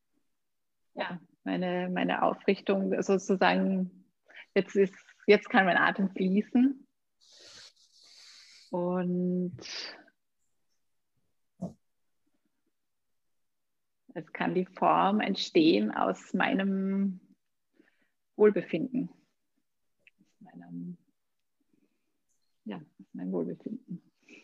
ja meine, meine Aufrichtung sozusagen, jetzt ist, jetzt kann mein Atem fließen. Und es kann die Form entstehen aus meinem Wohlbefinden. Aus meinem, ja, aus meinem Wohlbefinden.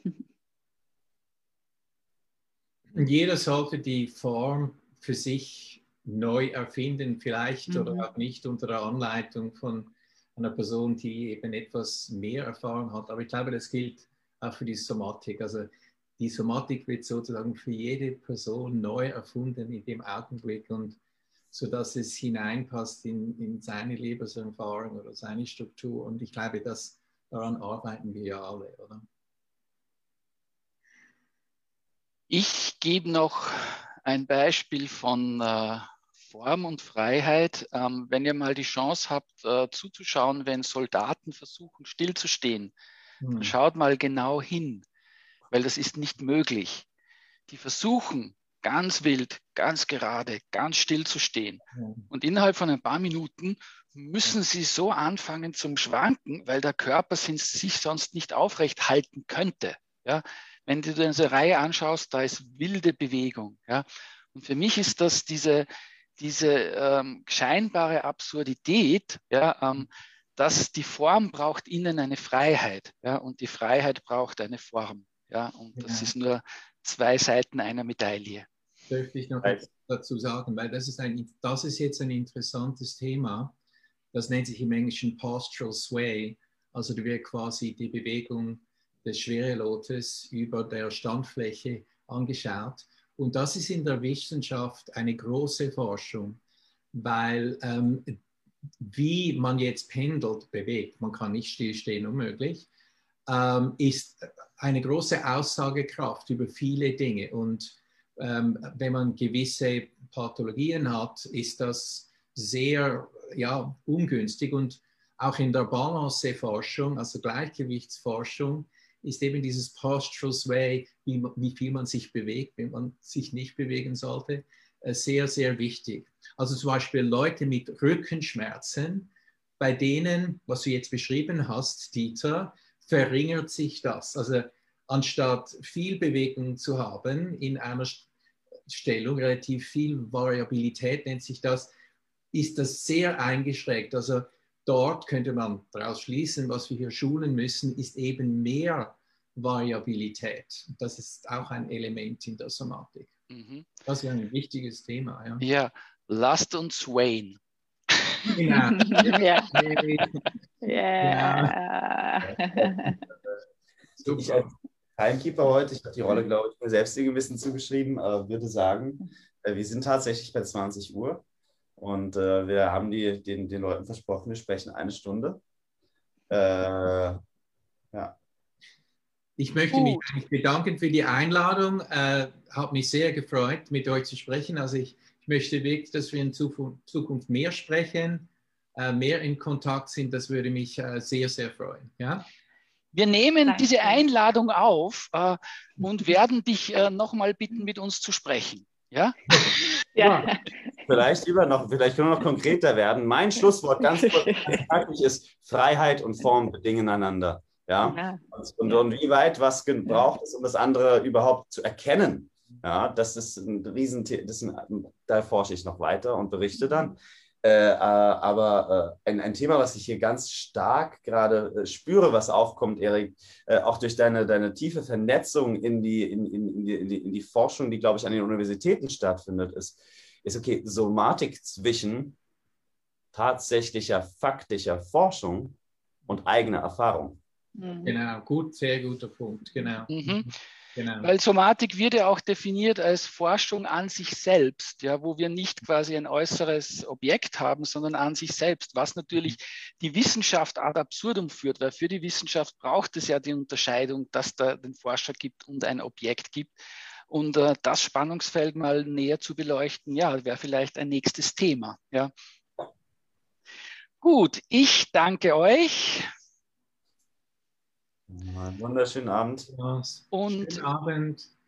Und jeder sollte die Form für sich neu erfinden, vielleicht mhm. oder auch nicht unter der Anleitung von einer Person, die eben etwas mehr Erfahrung hat. Aber ich glaube, das gilt auch für die Somatik. Also die Somatik wird sozusagen für jede Person neu erfunden in dem Augenblick und sodass es hineinpasst in, in seine Lebenserfahrung oder seine Struktur. Und ich glaube, dass daran arbeiten wir ja alle, oder? Ich gebe noch ein Beispiel von äh, Form und Freiheit. Ähm, wenn ihr mal die Chance habt, äh, zuzuschauen, wenn Soldaten versuchen, stillzustehen, hm. dann schaut mal genau hin, weil das ist nicht möglich. Die versuchen, ganz wild, ganz gerade, ganz still zu stehen. Hm. Und innerhalb von ein paar Minuten müssen sie so anfangen zum Schwanken, weil der Körper sich sonst nicht aufrecht halten könnte. Ja? Wenn du dir diese Reihe anschaust, da ist wilde Bewegung. Ja? Und für mich ist das diese, diese ähm, scheinbare Absurdität, ja, ähm, dass die Form braucht innen eine Freiheit, ja, und die Freiheit braucht eine Form. Ja? Und das ja. ist nur zwei Seiten einer Medaille. Dürfte ich noch etwas dazu sagen, weil das ist, ein, das ist jetzt ein interessantes Thema. Das nennt sich im Englischen Postural Sway. Also du wirst quasi die Bewegung des Schwerelotes über der Standfläche angeschaut. Und das ist in der Wissenschaft eine große Forschung, weil ähm, wie man jetzt pendelt, bewegt, man kann nicht stillstehen, unmöglich, ähm, ist eine große Aussagekraft über viele Dinge. Und ähm, wenn man gewisse Pathologien hat, ist das sehr ja, ungünstig. Und auch in der Balanceforschung, also Gleichgewichtsforschung, ist eben dieses Postural Sway, wie, wie viel man sich bewegt, wenn man sich nicht bewegen sollte, sehr, sehr wichtig. Also zum Beispiel Leute mit Rückenschmerzen, bei denen, was du jetzt beschrieben hast, Dieter, verringert sich das. Also anstatt viel Bewegung zu haben in einer Stellung, relativ viel Variabilität nennt sich das, ist das sehr eingeschränkt. Also dort könnte man daraus schließen, was wir hier schulen müssen, ist eben mehr Variabilität. Das ist auch ein Element in der Somatik. Mhm. Das ist ein wichtiges Thema. Ja, ja, lasst uns Wayne. Genau. Ja. Ja. Ich als Timekeeper heute, ich habe die Rolle, glaube ich, mir selbst ein bisschen zugeschrieben, aber würde sagen, wir sind tatsächlich bei zwanzig Uhr. Und äh, wir haben die, den, den Leuten versprochen, wir sprechen eine Stunde. Äh, ja. Ich möchte Gut. mich eigentlich bedanken für die Einladung. Äh, hat mich sehr gefreut, mit euch zu sprechen. Also ich, ich möchte wirklich, dass wir in Zukunft, Zukunft mehr sprechen, äh, mehr in Kontakt sind. Das würde mich äh, sehr, sehr freuen. Ja? Wir nehmen Danke. diese Einladung auf äh, und werden dich äh, nochmal bitten, mit uns zu sprechen. Ja? Ja. Vielleicht lieber noch, vielleicht können wir noch konkreter werden. Mein Schlusswort ganz kurz ganz ist, Freiheit und Form bedingen einander. Ja? Ja. Und, und, und wie weit was gebraucht ist, um das andere überhaupt zu erkennen. Ja, das ist ein Riesenthema, das ist ein, da forsche ich noch weiter und berichte dann. Äh, äh, aber äh, ein, ein Thema, was ich hier ganz stark gerade äh, spüre, was aufkommt, Erik, äh, auch durch deine, deine tiefe Vernetzung in die, in, in, in, die, in, die, in die Forschung, die, glaube ich, an den Universitäten stattfindet, ist, ist okay, Somatik zwischen tatsächlicher, faktischer Forschung und eigener Erfahrung. Genau, gut, sehr guter Punkt, genau. Mhm. Genau. Weil Somatik wird ja auch definiert als Forschung an sich selbst, ja, wo wir nicht quasi ein äußeres Objekt haben, sondern an sich selbst, was natürlich die Wissenschaft ad absurdum führt, weil für die Wissenschaft braucht es ja die Unterscheidung, dass da den Forscher gibt und ein Objekt gibt. Und äh, das Spannungsfeld mal näher zu beleuchten, ja, wäre vielleicht ein nächstes Thema. Ja. Gut, ich danke euch. Einen wunderschönen Abend. Und schönen Abend.